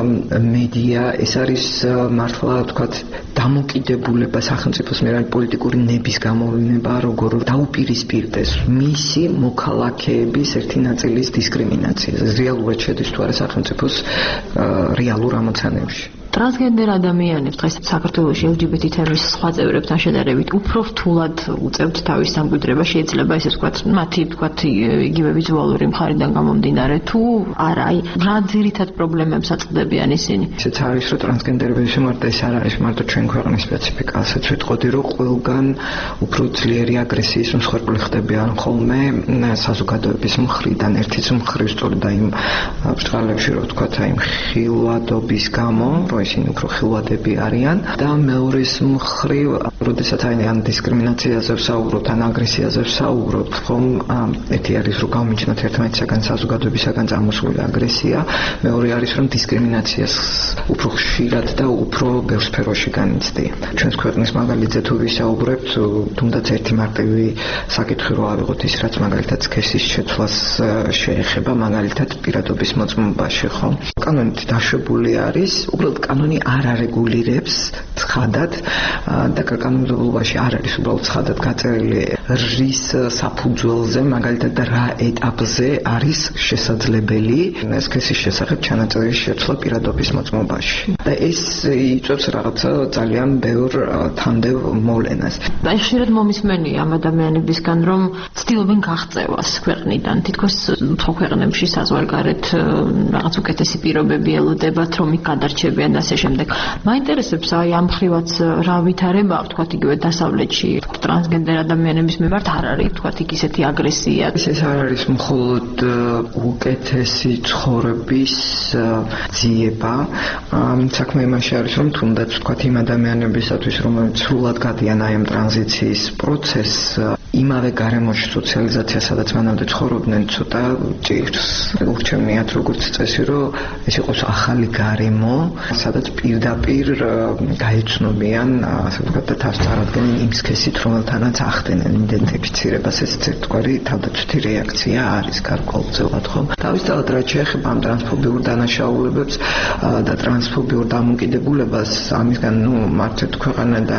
მედია, ეს არის მართლა, თქვათ, დამოკიდებულება სახელმწიფოს მიერ პოლიტიკური ნების გამოვლინება, როგორ დაუპირისპირდეს მისი მოქალაქეების ერთი ნაწილის დისკრიმინაციას. რეალურად შედის თუ არა სახელმწიფოს რეალურ ამოცანებში. ტრანსგენდერ ადამიანებს დღეს საქართველოში ელ ჯი ბი თი თემის სხვა წევრებთან შედარებით უფრო რთულად უწევთ თავის დამკვიდრება, შეიძლება ესე ვთქვათ, მათი ვთქვათ იგივე ვიზუალური მხარიდან გამომდინარე თუ არა, აი რა ძირითად პრობლემებს აწყდებიან ისინი? ისეც არის, რომ ტრანსგენდერების მიმართ ეს არ არის მარტო ჩვენ ქვეყნის სპეციფიკა, ასეც ვიტყოდი, რომ ყველგან უფრო ძლიერი აგრესიის მსხვერპლი ხდებიან ხოლმე საზოგადოების მხრიდან, ერთის მხრივ სწორედ აი იმ ბრწყალებში, რომ ვთქვათ, აი ხილვადობის გამო, ისინი უფრო ხილვადები არიან და მეორეს მხრივ, როდესაც აი ამ დისკრიმინაციაზე ვსაუბრობთ, ან აგრესიაზე ვსაუბრობთ, ხომ ერთი არის რომ გამიჩნდეთ ერთმანეთისაგან საზოგადოებისაგან წამოსული აგრესია, მეორე არის რომ დისკრიმინაციას უფრო ხშირად და უფრო ბევრ სფეროში განიცდიან. ჩვენს ქვეყნის მაგალითზე თუ ვისაუბრებთ, თუნდაც ერთი მარტივი საკითხი რო ავიღოთ ის, რაც მაგალითად სქესის შეცვლას შეეხება, მაგალითად პირადობის მოწმობაში, ხო? კანონით დაშვებული არის, უბრალოდ კანონი არ არეგულირებს ცხადად და კანონმდებლობაში არ არის უბრალოდ ცხადად გაწერილი რის საფუძველზე, მაგალითად რა ეტაპზე არის შესაძლებელი სქესის შესახებ ჩანაწერის შეცვლა პირადობის მოწმობაში. და ეს იწვევს რაღაცა ძალიან ბევრ თანდევ მოვლენას. და ხშირად მომისმენია ამ ადამიანებისგან, რომ ცდილობენ გაღწევას ქვეყნიდან. თითქოს სხვა ქვეყნებში საზღვარგარეთ რაღაც უკეთესი პირობები ელოდებათ, რომ იქ გადარჩებიან და ასე შემდეგ. მაინტერესებს აი ამ ხრივაც რა ვითარება აქვს, თქვათ იგივე დასავლეთში ტრანსგენდერ ადამიანების მიმართ არ არის თქვათ იქ ისეთი აგრესია. ეს არ არის მხოლოდ უკეთესი ცხოვრების ძიება. საქმე იმაში არის, რომ თუნდაც თქვათ იმ ადამიანებისათვის, რომლებიც სრულად გადიან აი ამ ტრანზიციის პროცესს, იმავე გარემოში სოციალიზაცია, სადაც მანამდე ცხოვრობდნენ, ცოტა ჭირს. ურჩევნიათ როგორც წესი, რომ ეს იყოს ახალი გარემო, სადაც პირდაპირ გაეცნობიან, ასე ვთქვათ, და თავს წარადგენენ იმ სქესით, რომელთანაც ახდენენ იდენტიფიცირებას. ეს ერთგვარი თავდაცვითი რეაქცია არის გარკვეულწილად, ხო? თავისთავად რაც შეეხება ამ ტრანსფობიურ დანაშაულებებს და ტრანსფობიურ დამოკიდებულებას, ამისგან ნუ მართლაც ქვეყანა და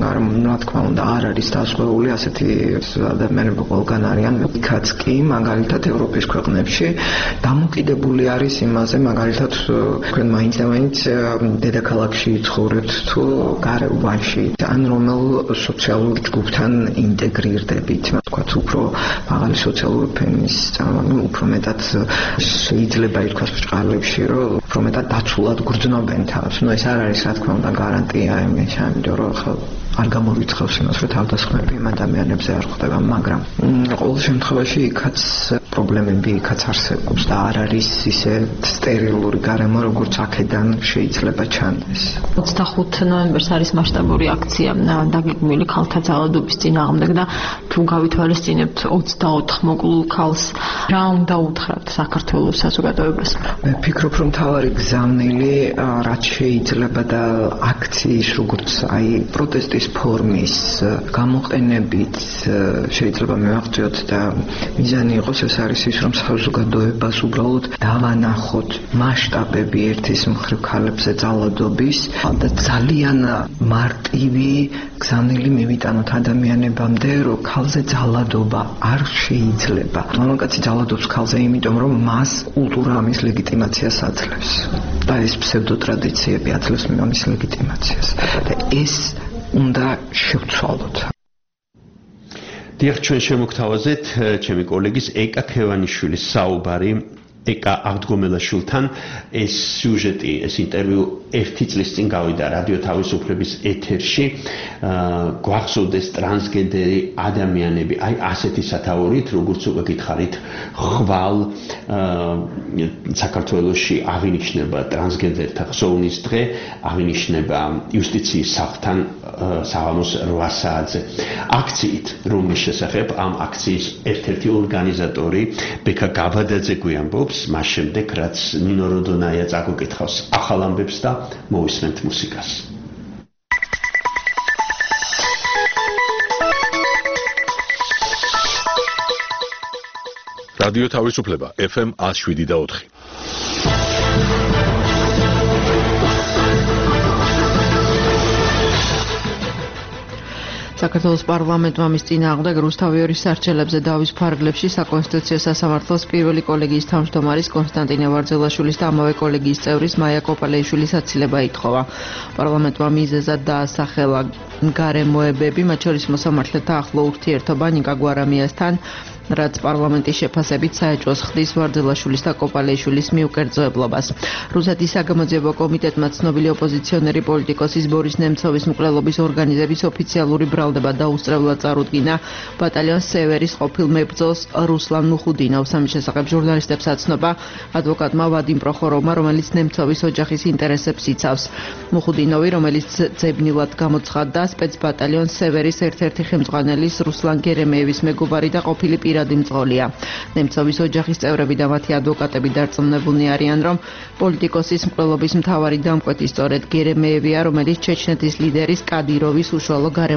რა თქმა უნდა არ არის დასწრებული ასეთი ადამიანები ყველგან არიან. იქაც კი მაგალითად ევროპის ქვეყნებში დამოკიდებული არის იმაზე, მაგალითად თქვენ მაინც და მაინც დედაქალაქში ცხოვრებთ თუ გარევანში, ან რომელ სოციალურ ჯგუფთან ინტეგრირდებით, თქვათ უფრო მაღალი სოციალური ფენის, ანუ უფრო მეტად შეიძლება ითქვას ბრჭყალებში, რომ უფრო მეტად დაცულად გრძნობენ თავს. ნუ ეს არ არის რა თქმა უნდა გარანტია იმის, ამიტომ რომ ხო არ გამორიცხავს იმას, რომ თავდასხმები იმ ადამიანებზე არ ხდება, მაგრამ ყოველ შემთხვევაში იქაც პრობლემები იქაც არსებობს და არ არის ისე სტერილური გარემო, როგორც აქედან შეიძლება ჩანდეს. ოცდახუთი ნოემბერს არის მასშტაბური აქცია დაგეგმილი ქალთა ძალადობის წინააღმდეგ და თუ გავითვალისწინებთ ოცდაოთხ მოკლულ ქალს, რა უნდა უთხრათ საქართველოს საზოგადოებას? მე ვფიქრობ, რომ მთავარი გზავნილი რაც შეიძლება და აქციის როგორც აი პროტესტის ფორმის გამოყენებით შეიძლება მივაღწიოთ და მიზანი იყოს ეს არის ის, რომ საზოგადოებას უბრალოდ დავანახოთ მასშტაბები ერთის მხრივ ქალებზე ძალადობის და ძალიან მარტივი გზავნილი მივიტანოთ ადამიანებამდე, რომ ქალზე ძალადობა არ შეიძლება. მამაკაცი ძალადობს ქალზე, იმიტომ რომ მას კულტურა ამის ლეგიტიმაციას აძლევს და ეს ფსევდოტრადიციები აძლევს ამის ლეგიტიმაციას და ეს უნდა შევცვალოთ. დიახ, ჩვენ შემოგთავაზეთ ჩემი კოლეგის ეკა ქევანიშვილის საუბარი ეკა აღდგომელაშვილთან. ეს სიუჟეტი, ეს ინტერვიუ ერთი წლის წინ გავიდა რადიო თავისუფლების ეთერში. გვახსოვდეს ტრანსგენდერი ადამიანები, აი ასეთი სათაურით, როგორც უკვე გითხარით, ხვალ საქართველოში აღინიშნება ტრანსგენდერთა ხსოვნის დღე, აღინიშნება იუსტიციის სახლთან საღამოს რვა საათზე. აქციით, რომლის შესახებ ამ აქციის ერთ-ერთი ორგანიზატორი ბექა გაბადაძე გვიამბობს, მას შემდეგ რაც ნინო როდონაია წაგუკითხავს ახალ ამბებს და მოვისმენთ მუსიკას. რადიო თავისუფლება ეფ ემ ნული შვიდი და ოთხი. საქართველოს პარლამენტმა მის წინააღმდეგ რუსთავიორის სარჩელებზე დავის ფარგლებში საკონსტიტუციო სასამართლოს პირველი კოლეგიის თავმჯდომარის კონსტანტინე ვარძელაშვილის და ამავე კოლეგიის წევრის მაია კოპალეიშვილის აცილება ითხოვა. პარლამენტმა მიზეზად დაასახელა გარემოებები, მათ შორის მოსამართლეთა ახლო ურთიერთობა ნიკა გვარამიასთან, რაც პარლამენტის შეფასებით საეჭვოს ხდის ვარძელაშვილის და კოპალეიშვილის მიუკერძოებლობას. რუსეთის საგამოძიებო კომიტეტმა ცნობილი ოპოზიციონერი პოლიტიკოსის ბორის ნემცოვის მკვლელობის ორგანიზების ოფიციალური ბრალდება დაუსწრებლად წარუდგინა ბატალიონს სევერის ყოფილ მებრძოლს რუსლან მუხუდინოვს. ამის შესახებ ჟურნალისტებს აცნობა ადვოკატმა ვადიმ პროხოროვმა, რომელიც ნემცოვის ოჯახის ინტერესებს იცავს. მუხუდინოვი, რომელიც ძებნილად გამოცხადდა სპეცბატალიონს სევერის ერთ-ერთი ხელმძღვანელის რუსლან გერემეევის მეგობარი და ყოფილი პირადი მძღოლია. ნემცოვის ოჯახის წევრები და მათი ადვოკატები დარწმუნებულნი არიან, რომ პოლიტიკოსის მკვლელობის მთავარი დამკვეთი სწორედ გერემეევია, რომელიც ჩეჩნეთის ლიდერის კადიროვის უშუალო გარემოცვის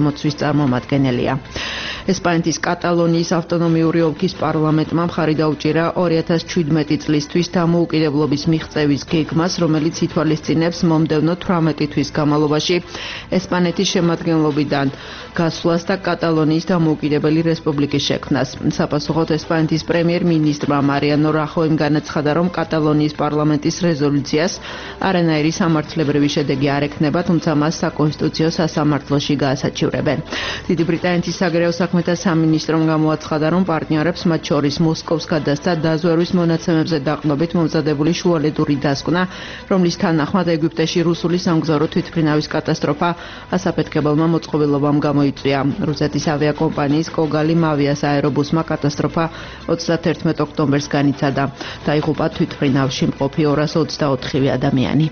წარმომადგენელია. ესპანეთის კატალონიის ავტონომიური ოლქის პარლამენტმა მხარი დაუჭირა ორი ათას შვიდმეტი წლისთვის დამოუკიდებლობის მიღწევის გეგმას, რომელიც ითვალისწინებს მომდევნო თვრამეტი თვის განმავლობაში ესპანეთის შემადგენლობიდან გასვლას და კატალონიის დამოუკიდებელი რესპუბლიკის შექმნას. Საპასუხოდ ესპანეთის პრემიერ-მინისტრმა მარიანო რახოიმ განაცხადა, რომ კატალონიის პარლამენტის რეზოლუციას არანაირი სამართლებრივი შედეგი არ ექნება, თუმცა მას საკონსტიტუციო სასამართლოში გაასაჩივრებენ. დიდი ბრიტანეთის საგარეო საქმეთა სამინისტრომ გამოაცხადა, რომ პარტნიორებს, მათ შორის მოსკოვს გადასცა დაზვერვის მონაცემებზე დაყრდნობით მომზადებული შუალედური დასკვნა, რომლის თანახმად ეგვიპტეში რუსული სამგზავრო თვითმფრინავის კატასტროფა ასაფეთქებელმა მოწყობილობამ გამოიწვია. რუსეთის ავიაკომპანიის კოგალი მავიას აერობუსმა კატასტროფა ოცდაათერთმეტ ოქტომბერს განიცადა. დაიღუპა თვითმფრინავში მყოფი ორას ოცდაოთხივე ადამიანი.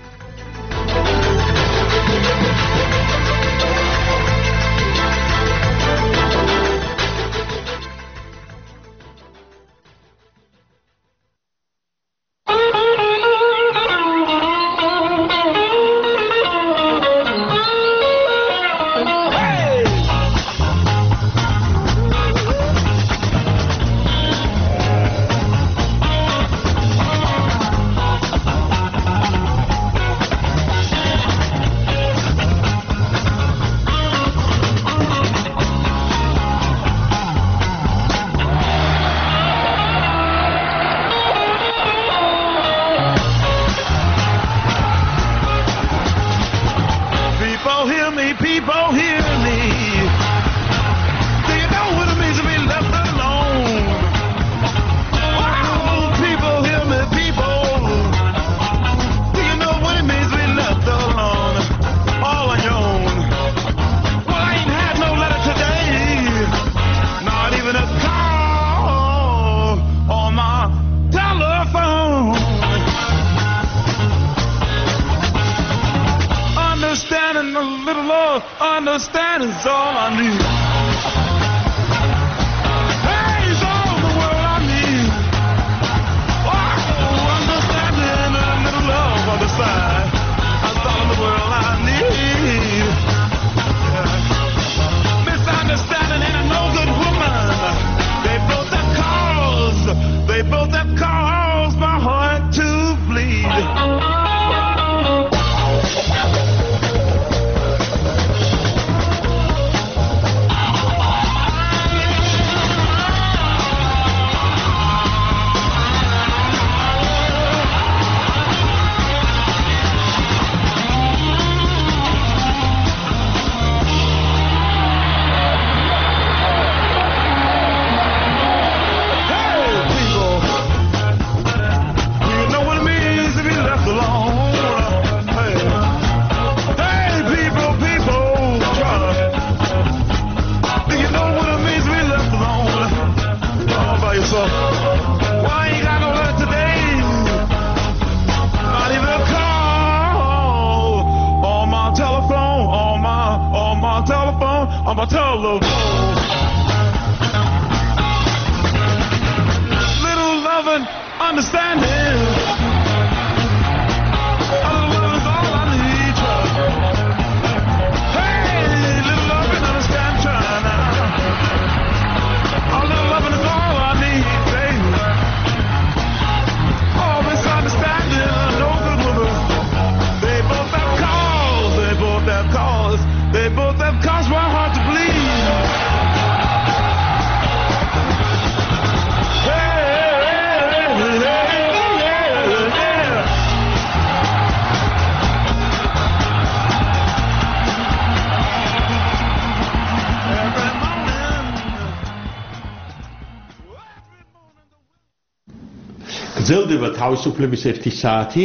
გრძელდება თავისუფლების ერთი საათი,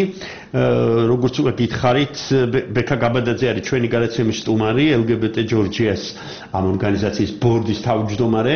როგორც უკვე გითხარით, ბექა გაბადაძე არის ჩვენი გადაცემის სტუმარი, ელ გი ბი ტი ჯორჯიას ამ ორგანიზაციის ბორდის თავმჯდომარე.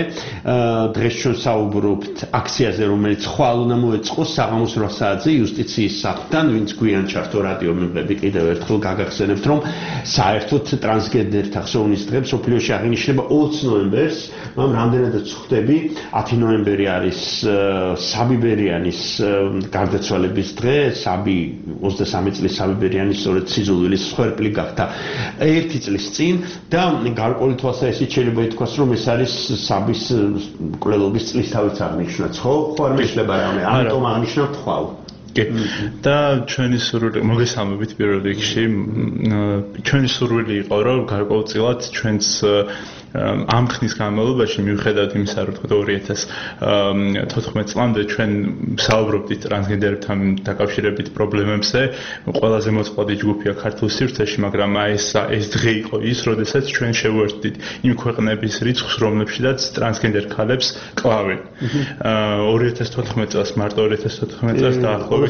დღეს ჩვენ საუბრობთ აქციაზე, რომელიც ხვალ უნდა მოეწყოს საღამოს რვა საათზე იუსტიციის სახლთან, ვინც გვიან ჩართო რადიო მეგობრები, კიდევ ერთხელ გაგახსენებთ, რომ საერთოდ ტრანსგენდერთა ხსოვნის დღე მსოფლიოში აღინიშნება ოც ნოემბერს, მაგრამ რამდენადაც ხვდები, ათი ნოემბერი არის საბი ბერიანის გარდაცვალების დღე, საბი ოცდასამი წლის საბებერიანი სწორედ სიძულვილის სხერპლი გახდა ერთი წლის წინ და გარკვეული თვალსაზრისით შეიძლება ითქვას რომ ეს არის საბის მკვლელობის წლისთავის აღნიშვნაც ხო? ხო არ მეშლება რამე ამიტომ აღნიშნავთ ხვალ და ჩვენი სურვილი მოგესალმებით პირველ რიგში ჩვენი სურვილი იყო რომ გარკვეულწილად ჩვენს ამ ხნის განმავლობაში მიუხედავად იმისა რომ თქვა ორი ათას თოთხმეტ წლამდე ჩვენ საუბრობდით ტრანსგენდერებთან დაკავშირებით პრობლემებზე ყველაზე მოწყვლადი ჯგუფია ქართულ სივრცეში მაგრამ ეს ეს დღე იყო ის როდესაც ჩვენ შევუერთდით იმ ქვეყნების რიცხვს რომლებშიც ტრანსგენდერ ქალებს კლავენ ორი ათას თოთხმეტ წელს მარტო ორი ათას თოთხმეტ წელს დაახლოებით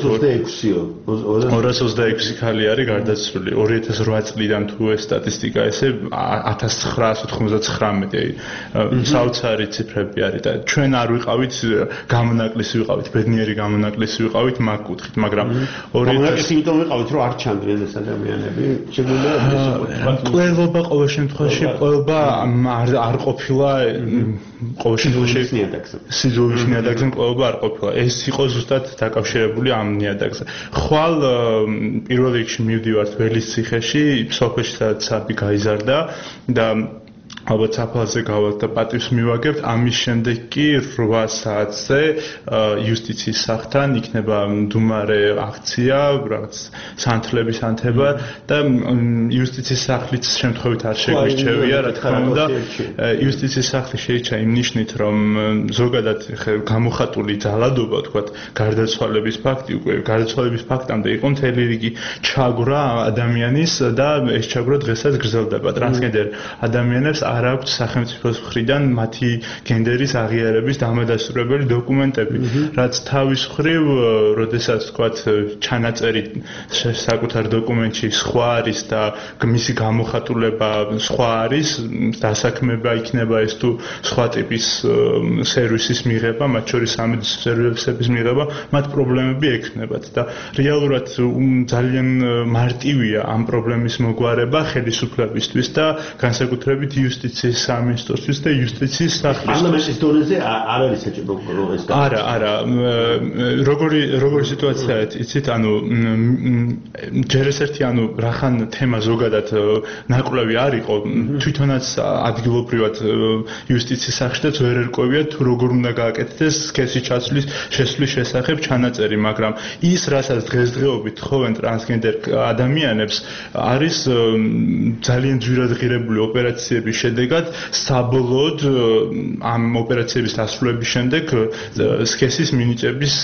ორას ოცდაექვსი ქალი არის გარდაცვლილი ორი ათას რვა წლიდან თუ ეს სტატისტიკა ესე ათას ცხრაას ოცდათხმეტი საოცარი ციფრები არის და ჩვენ არ ვიყავით გამონაკლისი ვიყავით ბედნიერი გამონაკლისი ვიყავით მაგ კუთხით მაგრამ გამონაკლისი იმიტომ ვიყავით რომ არ ჩანდნენ ეს ადამიანები შეგვიძლია ყველობა ყოველ შემთხვევაში ყველობა არ არ ყოფილა ყოველ შემთხვევაში სიძულვის ნიადაგზე ყველობა არ ყოფილა ეს იყო ზუსტად დაკავშირებული ამ ნიადაგზე ხვალ პირველ რიგში მივდივართ ველის ციხეში სოფელში სადაც საბი გაიზარდა და ალბათ საფლავზე გავალთ და პატივს მივაგებთ ამის შემდეგ კი რვა საათზე იუსტიციის სახლთან იქნება მდუმარე აქცია რაღაც სანთლების ანთება და იუსტიციის სახლიც შემთხვევით არ შეგვირჩევია რა თქმა უნდა იუსტიციის სახლი შეიჩა იმ ნიშნით რომ ზოგადად გამოხატული ძალადობა თქვათ გარდაცვალების ფაქტი უკვე გარდაცვალების ფაქტამდე იყო მთელი რიგი ჩაგვრა ადამიანის და ეს ჩაგვრა დღესაც გრძელდება ტრანსგენდერ ადამიანებს არ აქვს სახელმწიფოს მხრიდან მათი გენდერის აღიარების დამადასტურებელი დოკუმენტები, რაც თავის მხრივ, როდესაც თქვათ ჩანაწერი საკუთარ დოკუმენტში სხვა არის და მისი გამოხატულება სხვა არის, დასაქმება იქნება ეს თუ სხვა ტიპის სერვისის მიღება, მათ შორის სამედიცინო სერვისების მიღება, მათ პრობლემები ექნებათ და რეალურად ძალიან მარტივია ამ პრობლემის მოგვარება ხელისუფლებისთვის და განსაკუთრებით იუსტიციის სამინისტროსთვის და იუსტიციის სახლის. პარლამენტის დონეზე არ არის საჭირო ეს. არა, არა. როგორი როგორი სიტუაციაა, იცით, ანუ ჯერ ეს ერთი ანუ რახან თემა ზოგადად ნაკვლევი არ იყო, თვითონაც ადგილობრივად იუსტიციის სახლშიც ვერ ერკვევია თუ როგორ უნდა გააკეთდეს სქესი ჩაცვლის შესვლის შესახებ ჩანაწერი, მაგრამ ის რასაც დღესდღეობით თხოვენ ტრანსგენდერ ადამიანებს არის ძალიან ძვირადღირებული ოპერაციების შედეგად საბოლოოდ ამ ოპერაციების დასრულების შემდეგ სქესის მინიჭების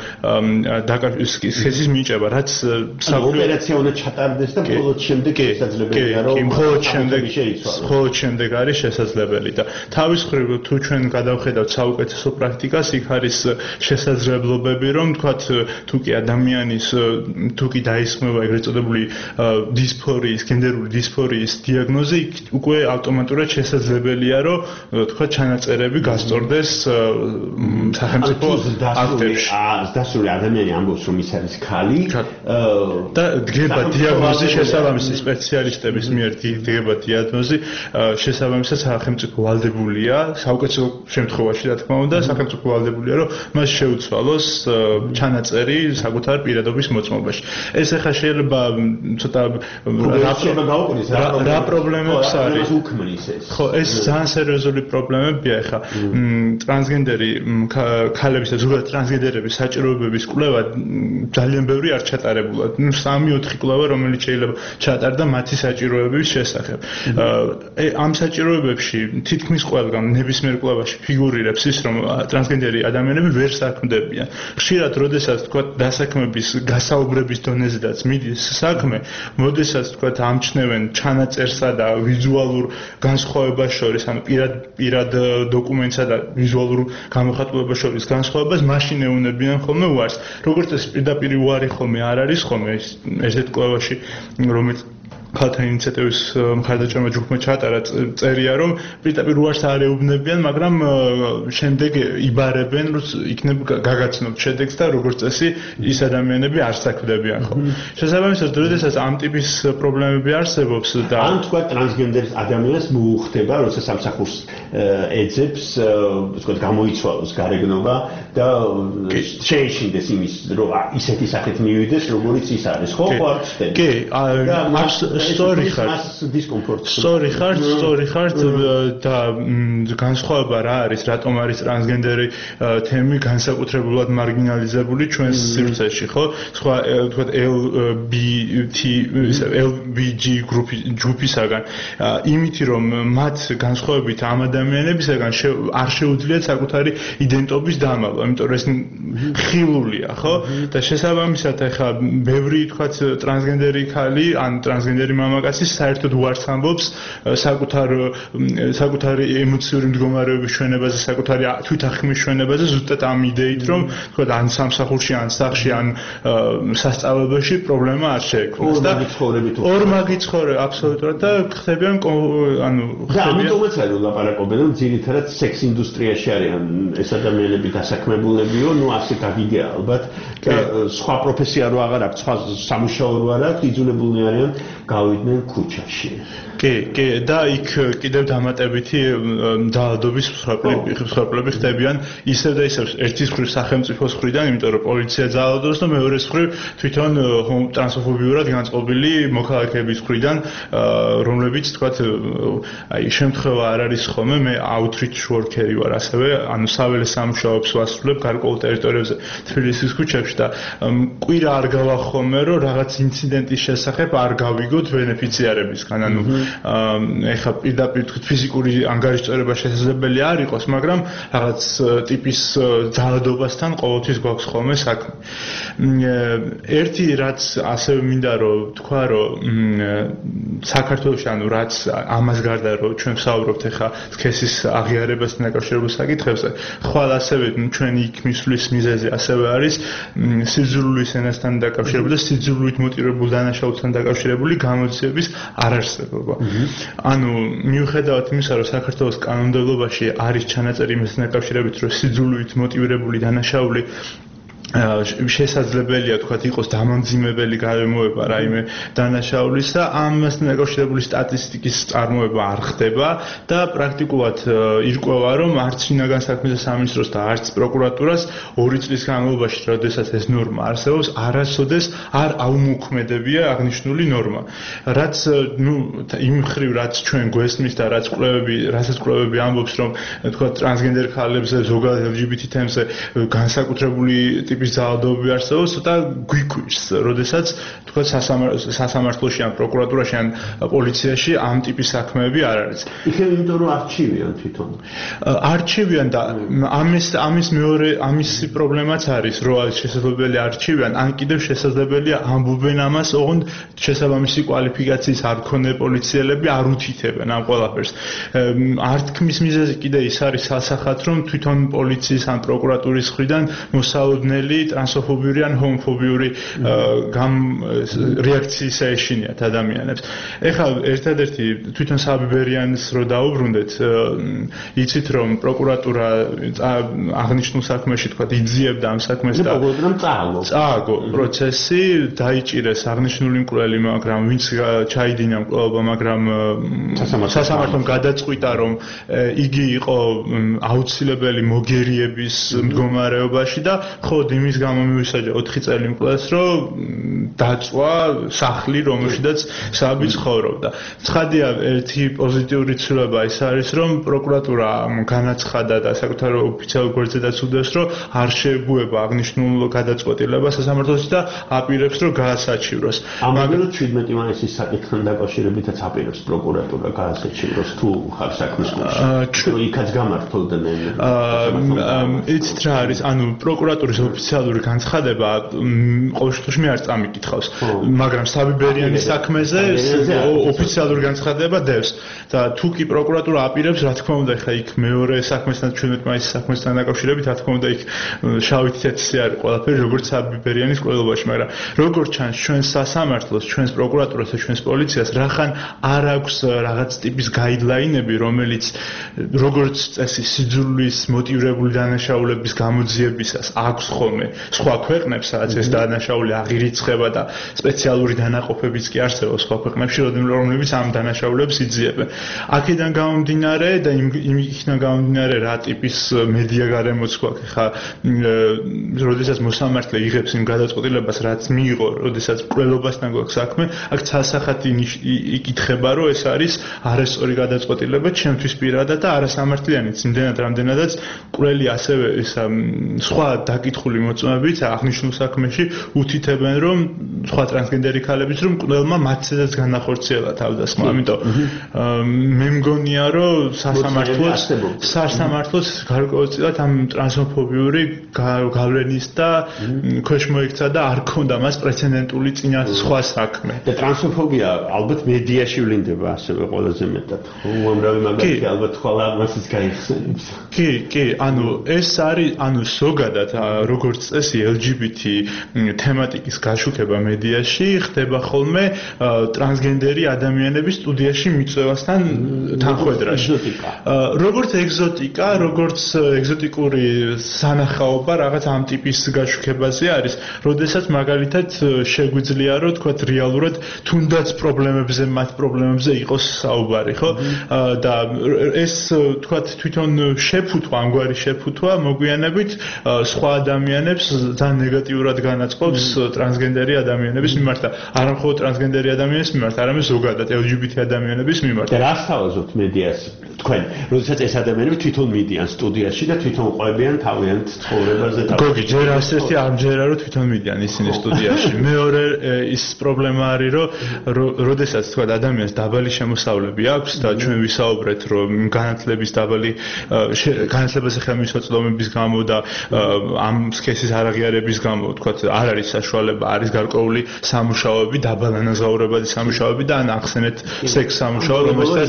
სქესის მინიჭება რაც ოპერაცია უნდა ჩატარდეს და მხოლოდ შემდეგ შესაძლებელია რომ მხოლოდ შემდეგ მხოლოდ შემდეგ არის შესაძლებელი და თავის მხრივ თუ ჩვენ გადავხედავთ საუკეთესო პრაქტიკას იქ არის შესაძლებლობები რომ თქვათ თუ კი ადამიანის თუ კი დაისხმება ეგრეთ წოდებული დისფორიის გენდერული დისფორიის დიაგნოზი უკვე ავტომატურად შესაძლებელია რომ თქვა ჩანაწერები გასწორდეს სახელმწიფო აქტებში. დასული ადამიანი ამბობს რომ ის არის ქალი და დგება დიაგნოზი შესაბამისი სპეციალისტების მიერ დგება დიაგნოზი შესაბამისად სახელმწიფო ვალდებულია საუკეთესო შემთხვევაში რა თქმა უნდა სახელმწიფო ვალდებულია რომ მას შეუცვალოს ჩანაწერი საკუთარ პირადობის მოწმობაში. ეს ახლა შეიძლება ცოტა რა პრობლემებს არის ხო ეს ძალიან სერიოზული პრობლემებია ახლა ტრანსგენდერი ქალების და ზოგადად ტრანსგენდერების საჭიროებების კვლევა ძალიან ბევრი არ ჩატარებულა. ნუ სამი ოთხი კვლევა რომელიც შეიძლება ჩატარდა მათი საჭიროებების შესახებ. ამ საჭიროებებში თითქმის ყველგან ნებისმიერ კვლევაში ფიგურირებს ის რომ ტრანსგენდერი ადამიანები ვერ საქმდებიან. ხშირად როდესაც თქვა დასაქმების გასაუბრების დონეზედაც მიდის საქმე, როდესაც თქვა ამჩნევენ ჩანაწერსა და ვიზუალურ განსხვავებას შორის, ანუ პირად პირად დოკუმენტსა და ვიზუალურ გამოხატულებას შორის განსხვავებას მაშინ ეუნებიან ხოლმე უარს. როგორც ეს პირდაპირ უარი ხოლმე არ არის ხოლმე ეს ერთ კვლევაში, რომელიც ქალთა ინიციატივის მხარდაჭერა ჯგუფმა ჩაატარა წერია, რომ პირდაპირ უარს არ ეუბნებიან, მაგრამ შემდეგ იბარებენ, რომ იქნებ გაგაცნობთ შედეგს და როგორც წესი ის ადამიანები არ საქმდებიან ხო. შესაბამისად, როდესაც ამ ტიპის პრობლემები არსებობს და ან თქვა ტრანსგენდერ ადამიანს მოუხდება, როცა სამსახურს ეძებს, ვთქვათ, გამოიცვალოს გარეგნობა და შეეშინდეს იმის, რომ ისეთი სახით მივიდეს, როგორც ის არის, ხო, ხო არ ხდება. კი, სწორი ხარ. სწორი ხარ, სწორი ხარ და განსხვავება რა არის, რატომ არის ტრანსგენდერი თემი განსაკუთრებულად მარგინალიზებული ჩვენს სივრცეში, ხო? სხვა ვთქვათ ელ ბი თი ელ ბი ჯი ჯგუფისაგან იმით რომ მათ განსხვავებით ამ ადამიანებისაგან არ შეუძლიათ საკუთარი იდენტობის დამალვა, იმიტომ რომ ეს ხილულია, ხო? და შესაბამისად ახლა ბევრი ვთქვათ ტრანსგენდერი ხალი ან ტრანსგენდერი მამაკაცი საერთოდ უარს ამბობს საკუთარ საკუთარი ემოციური მდგომარეობის ჩვენებაზე, საკუთარი თვითახმის ჩვენებაზე, ზუსტად ამ იდეით, რომ ვთქვათ ან სამსახურში, ან სახლში, ან სასწავლებელში პრობლემა არ შეექმნას და ორმაგი ცხოვრება აბსოლუტურად და ხდებიან ანუ ხდებიან ამიტომაც არის ლაპარაკობენ, რომ ძირითადად სექს ინდუსტრიაში არიან ეს ადამიანები დასაქმებულებიო, ნუ ასე გაგიგია ალბათ და სხვა პროფესია რო აღარ აქვს, სხვა სამუშაო რო არ აქვს, იძულებულნი არიან გავიდნენ ქუჩაში. კი, კი, და იქ კიდევ დამატებითი დაავადების მსხვერპლები ხდებიან ისევ და ისევ ერთის მხრივ სახელმწიფოს მხრიდან, იმიტომ რომ პოლიცია ძალადობს და მეორეს მხრივ თვითონ ტრანსფობიურად განწყობილი მოქალაქეების მხრიდან, რომლებიც თქვათ, აი შემთხვევა არ არის ხოლმე, მე outreach worker-ი ვარ ასევე, ანუ საველე სამუშაოებს ვასრულებ გარკვეულ ტერიტორიებზე თბილისის ქუჩებში და კვირა არ გავა ხოლმე, რომ რაღაც ინციდენტის შესახებ არ გავიგოთ ბენეფიციარებისგან, ანუ ეხლა პირდაპირ ფიზიკური ანგარიშწორება შესაძლებელი არ იყოს, მაგრამ რაღაც ტიპის ძალადობასთან ყოველთვის გვაქვს ხოლმე საქმე. ერთი რაც ასევე მინდა რომ თქვა, რომ საქართველოში ანუ რაც ამას გარდა რომ ჩვენ ვსაუბრობთ ეხლა სქესის აღიარებასთან დაკავშირებულ საკითხებზე, ხვალ ასევე ჩვენი იქ მისვლის მიზეზი ასევე არის სიძულვილის ენასთან დაკავშირებული და სიძულვილით მოტივირებულ დანაშაულთან დაკავშირებული გამოძიების არარსებობა. ანუ მიუხედავად იმისა, რომ საქართველოს კანონმდებლობაში არის ჩანაწერი იმასთან დაკავშირებით, რომ სიძულვილით მოტივირებული დანაშაული შესაძლებელია თქვათ იყოს დამამძიმებელი გარემოება რაიმე დანაშაულის და ამასთან დაკავშირებული სტატისტიკის წარმოება არ ხდება და პრაქტიკულად ირკვევა რომ არც შინაგან საქმეთა სამინისტროს და არც პროკურატურას ორი წლის განმავლობაში როდესაც ეს ნორმა არსებობს არასოდეს არ აუმოქმედებია აღნიშნული ნორმა რაც ნუ იმ ხრივ რაც ჩვენ გვესმის და რაც კვლევები რასაც კვლევები ამბობს რომ თქვათ ტრანსგენდერ ხალებზე ზოგადად ელ ჯი ბი თი თემზე განსაკუთრებული ტიპის ძალადობები არსებობს და გვიკვირს, როდესაც თქვათ სასამართლოში ან პროკურატურაში ან პოლიციაში ამ ტიპის საქმეები არ არის. იქნებ იმიტომ რომ არჩივიან თვითონ. არჩივიან და ამის ამის მეორე ამისი პრობლემაც არის, რომ არის შესაძლებელი არჩივიან, ან კიდევ შესაძლებელია ამბობენ ამას, ოღონდ შესაბამისი კვალიფიკაციის არ მქონე პოლიციელები არ უთითებენ ამ ყველაფერს. არ თქმის მიზეზი კიდე ის არის სასახად, რომ თვითონ პოლიციის ან პროკურატურის მხრიდან მოსალოდნელი ტრანსფობიური ან ჰომოფობიური რეაქციის ეშინიათ ადამიანებს. ეხლა ერთადერთი თვითონ საბიბერიანს რო დაუბრუნდეთ, იცით რომ პროკურატურა აღნიშნულ საქმეში თქვა იძიებდა ამ საქმეს და პროკურატურამ წააგო. წააგო პროცესი, დაიჭირეს აღნიშნული მკვლელი, მაგრამ ვინც ჩაიდინა მკვლელობა, მაგრამ სასამართლომ გადაწყვიტა რომ იგი იყო აუცილებელი მოგერიების მდგომარეობაში და ხოდ იმის გამო მივისაჯა ოთხი წელი მკვლელს, რომ დაწვა სახლი, რომელშიც საბი ცხოვრობდა. ცხადია, ერთი პოზიტიური ცვლილება ის არის, რომ პროკურატურა განაცხადა და საკუთარ ოფიციალურ გვერდზედაც უდევს, რომ არ შეეგუება აღნიშნულ გადაწყვეტილებას სასამართლოში და აპირებს, რომ გაასაჩივროს. მაგრამ შვიდმეტი მაისის საკითხთან დაკავშირებითაც აპირებს პროკურატურა გაასაჩივროს თუ ხარ საქმის გულში. იქაც გამართლდნენ. იცით რა არის, ანუ პროკურატურის ოფიციალური ოფიციალური განცხადება ყოველ შემთხვევაში მე არ წამიკითხავს, მაგრამ საბიბერიანი საქმეზე ოფიციალური განცხადება დევს და თუ კი პროკურატურა აპირებს, რა თქმა უნდა, ხა იქ მეორე საქმესთან ჩვენეთ მაისის საქმესთან დაკავშირებით, რა თქმა უნდა, იქ შავით თეთრზე არის ყველაფერი, როგორც საბიბერიანის ყოლობაში, მაგრამ როგორც ჩანს, ჩვენს სასამართლოს, ჩვენს პროკურატურას და ჩვენს პოლიციას რახან არ აქვს რაღაც ტიპის გაიდლაინები, რომელიც როგორც წესი სიძულვის მოტივირებული დანაშაულების გამოძიებისას აქვს ხოლმე სხვა ქვეყნებს, სადაც ეს დანაშაული აღირიცხება და სპეციალური დანაყოფებიც კი არსებობს სხვა ქვეყნებში, რომლებიც ამ დანაშაულებს იძიებენ. აქედან გამომდინარე და იმ იქიდან გამომდინარე რა ტიპის მედია გარემოც გვაქვს ხა, როდესაც მოსამართლე იღებს იმ გადაწყვეტილებას, რაც მიიღო, როდესაც მკვლელობასთან გვაქვს საქმე, აქ ცალსახათი იკითხება, რომ ეს არის არასწორი გადაწყვეტილება ჩემთვის პირადად და არასამართლიანიც, იმდენად რამდენადაც მკვლელი ასევე ეს სხვა დაკითხული მოწმეებით აღნიშნულ საქმეში უთითებენ, რომ სხვა ტრანსგენდერი ქალებიც რომ მკვლელმა მათცედაც განახორციელა თავდასხმა. ამიტომ მე მგონია, რომ სასამართლოს სასამართლოს გარკვეულწილად ამ ტრანსფობიური გავლენის და ქვეშ მოექცა და არ ქონდა მას პრეცედენტული წინა სხვა საქმე. და ტრანსფობია ალბათ მედიაში ვლინდება ასევე ყველაზე მეტად. უამრავი მაგალითი ალბათ ხვალ ამასაც გაიხსენებს. კი, კი, ანუ ეს არის, ანუ ზოგადად როგორც წესი ელ ჯი ბი თი თემატიკის გაშუქება მედიაში ხდება ხოლმე ტრანსგენდერი ადამიანების სტუდიაში მიწვევასთან თანხვედრაში. როგორც ეგზოტიკა, როგორც ეგზოტიკური სანახაობა რაღაც ამ ტიპის გაშუქებაზე არის, როდესაც მაგალითად შეგვიძლია რომ თქვათ რეალურად თუნდაც პრობლემებზე, მათ პრობლემებზე იყოს საუბარი, ხო? და ეს თქვათ თვითონ შეფუთვა, ამგვარი შეფუთვა მოგვიანებით სხვა ადამიანებს ძალიან ნეგატიურად განაწყობს ტრანსგენდერი ადამიანების მიმართ და არა მხოლოდ ტრანსგენდერი ადამიანების მიმართ, არამედ ზოგადად ელ ჯი ბი თი ადამიანების მიმართ. და რა სთავაზობთ მედიას თქვენ, როდესაც ეს ადამიანები თვითონ მიდიან სტუდიაში და თვითონ ყვებიან თავიანთ ცხოვრებაზე და გოგი, ჯერ ასეთი ამჯერა რომ თვითონ მიდიან ისინი სტუდიაში. მეორე ის პრობლემა არის, რომ როდესაც თქვა ადამიანს დაბალი შემოსავლები აქვს და ჩვენ ვისაუბრეთ, რომ განათლების დაბალი განათლებაზე ხელმისაწვდომების გამო და ამ სქესის არაღიარების გამო, თქვა არ არის საშუალება, არის გარკვეული სამუშაოები, დაბალანაზღაურებადი სამუშაოები და ან ახსენეთ სექს სამუშაო, რომელსაც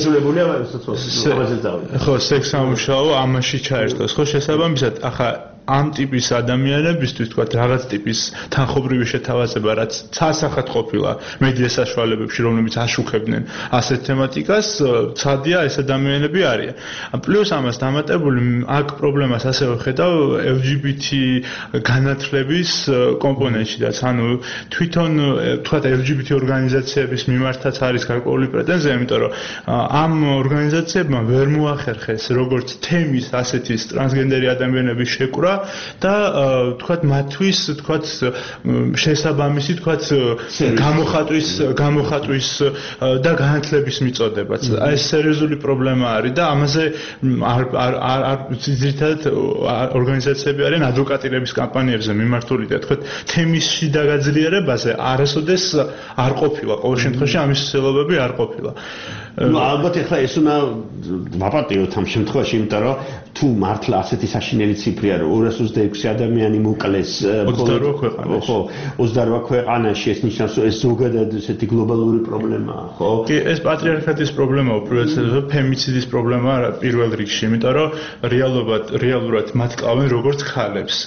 ხო, სექს სამუშაო ამაში ჩაერთოს, ხო, შესაბამისად, ახლა ამ ტიპის ადამიანებისთვის თქვა რაღაც ტიპის თანხობრივი შეთავაზება, რაც ცალსახად ყოფილა მედია საშუალებებში, რომლებიც აშუქებდნენ ასეთ თემატიკას, ცადია ეს ადამიანები არიან. პლუს ამას დამატებული აქ პრობლემას ასევე ხედავ ელ ჯი ბი თი განათლების კომპონენტშიც, ანუ თვითონ თქვა ელ ჯი ბი თი ორგანიზაციების მიმართაც არის გარკვეული პრეტენზია, იმიტომ რომ ამ ორგანიზაციებმა ვერ მოახერხეს როგორც თემის ასეთის ტრანსგენდერი ადამიანების შეკვრა და თქვათ მათთვის თქვათ შესაბამისი თქვათ გამოხატვის გამოხატვის და განათლების მიწოდებაც. აი ეს სერიოზული პრობლემა არის და ამაზე არ არ არ ძირითადად ორგანიზაციები არიან ადვოკატირების კამპანიებზე მიმართული და თქვათ თემის შიდა გაძლიერებაზე არასოდეს არ ყოფილა, ყოველ შემთხვევაში ამის ცდილობები არ ყოფილა. ну ალბათ ეხლა ეს უნდა ვაპატიოთ ამ შემთხვევაში, იმიტომ რომ თუ მართლა ასეთი საშინელი ციფრია, რომ ორას ოცდაექვსი ადამიანი მოკლეს ოცდაორვა ქვეყანაში. ხო, ოცდაორვა ქვეყანაში, ეს ნიშნავს, რომ ეს ზოგადად ესეთი გლობალური პრობლემაა, ხო? კი, ეს პატრიარქატის პრობლემა უპირველესად ფემიციდის პრობლემა არა პირველ რიგში, იმიტომ რომ რეალობად რეალურად მათ კლავენ როგორც ქალებს.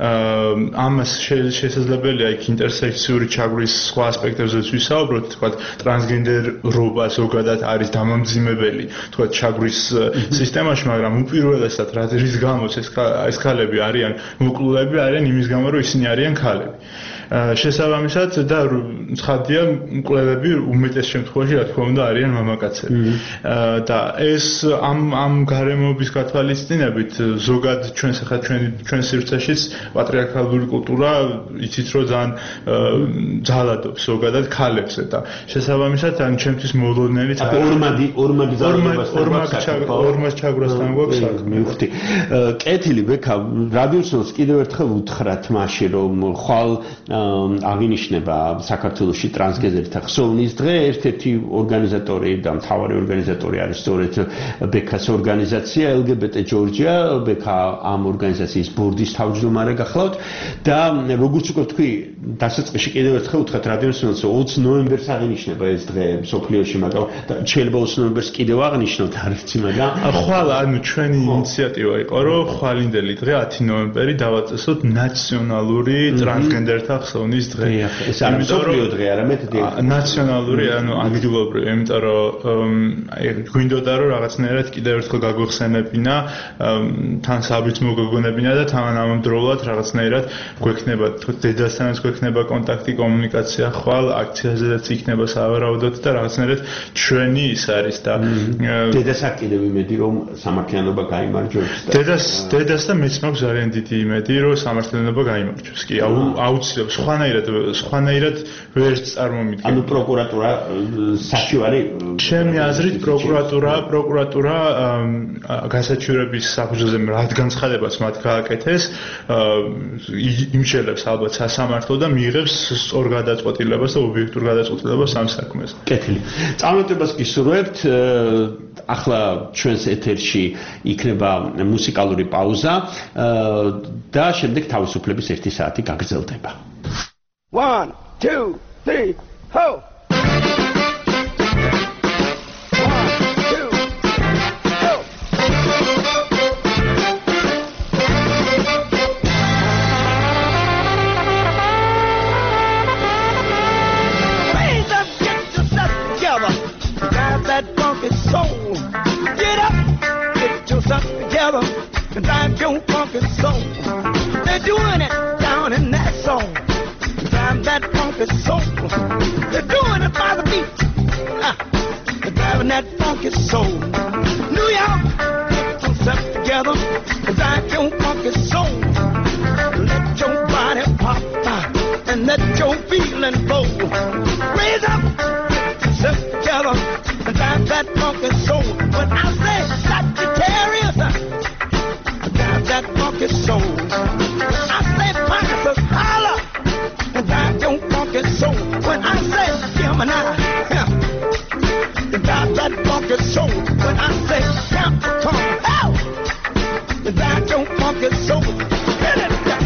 ამას შესაძლებელია იქ ინტერსექციური ჩაგვრის სხვა ასპექტებზეც ვისაუბროთ, თქვა ტრანსგენდერობა ზოგადად არის დამამძიმებელი, თქვა ჩაგვრის სისტემაში, მაგრამ უპირველესად რის გამოც ეს ეს ქალები არიან მოკლულები, არიან იმის გამო, რომ ისინი არიან ქალები. შესაბამისად და ცხადია მკვლელები უმეტეს შემთხვევაში რა თქმა უნდა არიან მამაკაცები. და ეს ამ ამ გარემოების გათვალისწინებით ზოგად ჩვენს ახლა ჩვენ ჩვენ სივრცეშიც პატრიარქალური კულტურა იცით რომ ძალიან ძალადობს ზოგადად ქალებზე და შესაბამისად ან ჩემთვის მოულოდნელი ორმადი ორმადი ძალადობასთან ორმას ჩაგვრასთან გვაქვს საქმე. მივხვდი. კეთილი ბექა, რადიოსნელს კიდევ ერთხელ უთხრათ მაშინ რომ ხვალ აღინიშნება საქართველოში ტრანსგენდერთა ხსოვნის დღე. ერთ-ერთი ორგანიზატორი და მთავარი ორგანიზატორი არის სწორედ ბექას ორგანიზაცია ელ გი ბი ტი ჯორჯია. ბექა ამ ორგანიზაციის ბორდის თავმჯდომარე გახლავთ და როგორც უკვე თქვი, დასაწყისში კიდევ ერთხელ უთხრათ რადიოსმენელს, ოცი ნოემბერს აღინიშნება ეს დღე მსოფლიოში, მაგრამ შეიძლება ოცი ნოემბერს კიდევ აღნიშნოთ, არ ვიცი, მაგრამ ხვალ ანუ ჩვენი ინიციატივა იყო, რომ ხვალინდელი დღე ათი ნოემბერი დავაწესოთ ნაციონალური ტრანსგენდერთა ხსოვნის დღე. ეს არ მსოფლიო დღე, არამედ ნაციონალური, ანუ ადგილობრივი, იმიტომ რომ აი გვინდოდა რომ რაღაცნაირად კიდევ ერთხელ გაგვეხსენებინა, თან საბიც მოგოგონებინა და თან ამავდროულად რაღაცნაირად გვექნება დედასთანაც გვექნება კონტაქტი, კომუნიკაცია ხვალ აქციაზედაც იქნება სავარაუდოდ და რაღაცნაირად ჩვენი ის არის და დედას აქ კიდევ იმედი რომ სამართლიანობა გაიმარჯვებს და დედას დედას და მეც მაქვს ძალიან დიდი იმედი რომ სამართლიანობა გაიმარჯვებს კი აუცილებლად სხვანაირად სხვანაირად ვერ წარმომიდგენ ანუ პროკურატურა საჩივარი ჩემი აზრით პროკურატურა პროკურატურა გასაჩივრების საფუძველზე რაც განცხადებას მათ გააკეთეს იმშელებს ალბათ სასამართლო და მიიღებს სწორ გადაწყვეტილებას და ობიექტურ გადაწყვეტილებას ამ საქმეზე. კეთილი. წარმატებას გისურვებთ. ახლა ჩვენს ეთერში იქნება მუსიკალური პაუზა და შემდეგ თავისუფლების ერთი საათი გაგრძელდება. one two three ho soul. Get up, get yourself together, and drive your funky soul. They're doing it down in that song. Drive that funky soul. They're doing it by the beat. Ah, they're driving that funky soul. New York, get yourself together, and drive your funky soul. Let your body pop, ah, and let your feeling flow. Raise up, get yourself together. And drive that funky soul. When I say Sagittarius, drive that funky soul. When I say Pisces, holla, and drive your funky soul. When I say Gemini, yeah, drive that funky soul. When I say Capricorn, oh, drive your funky soul. Hit it down.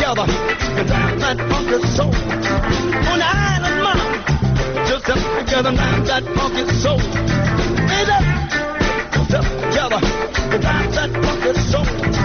together and drive that funky soul. On the island mom, just up together and drive that funky soul. Ain't up, just up together and drive that funky soul.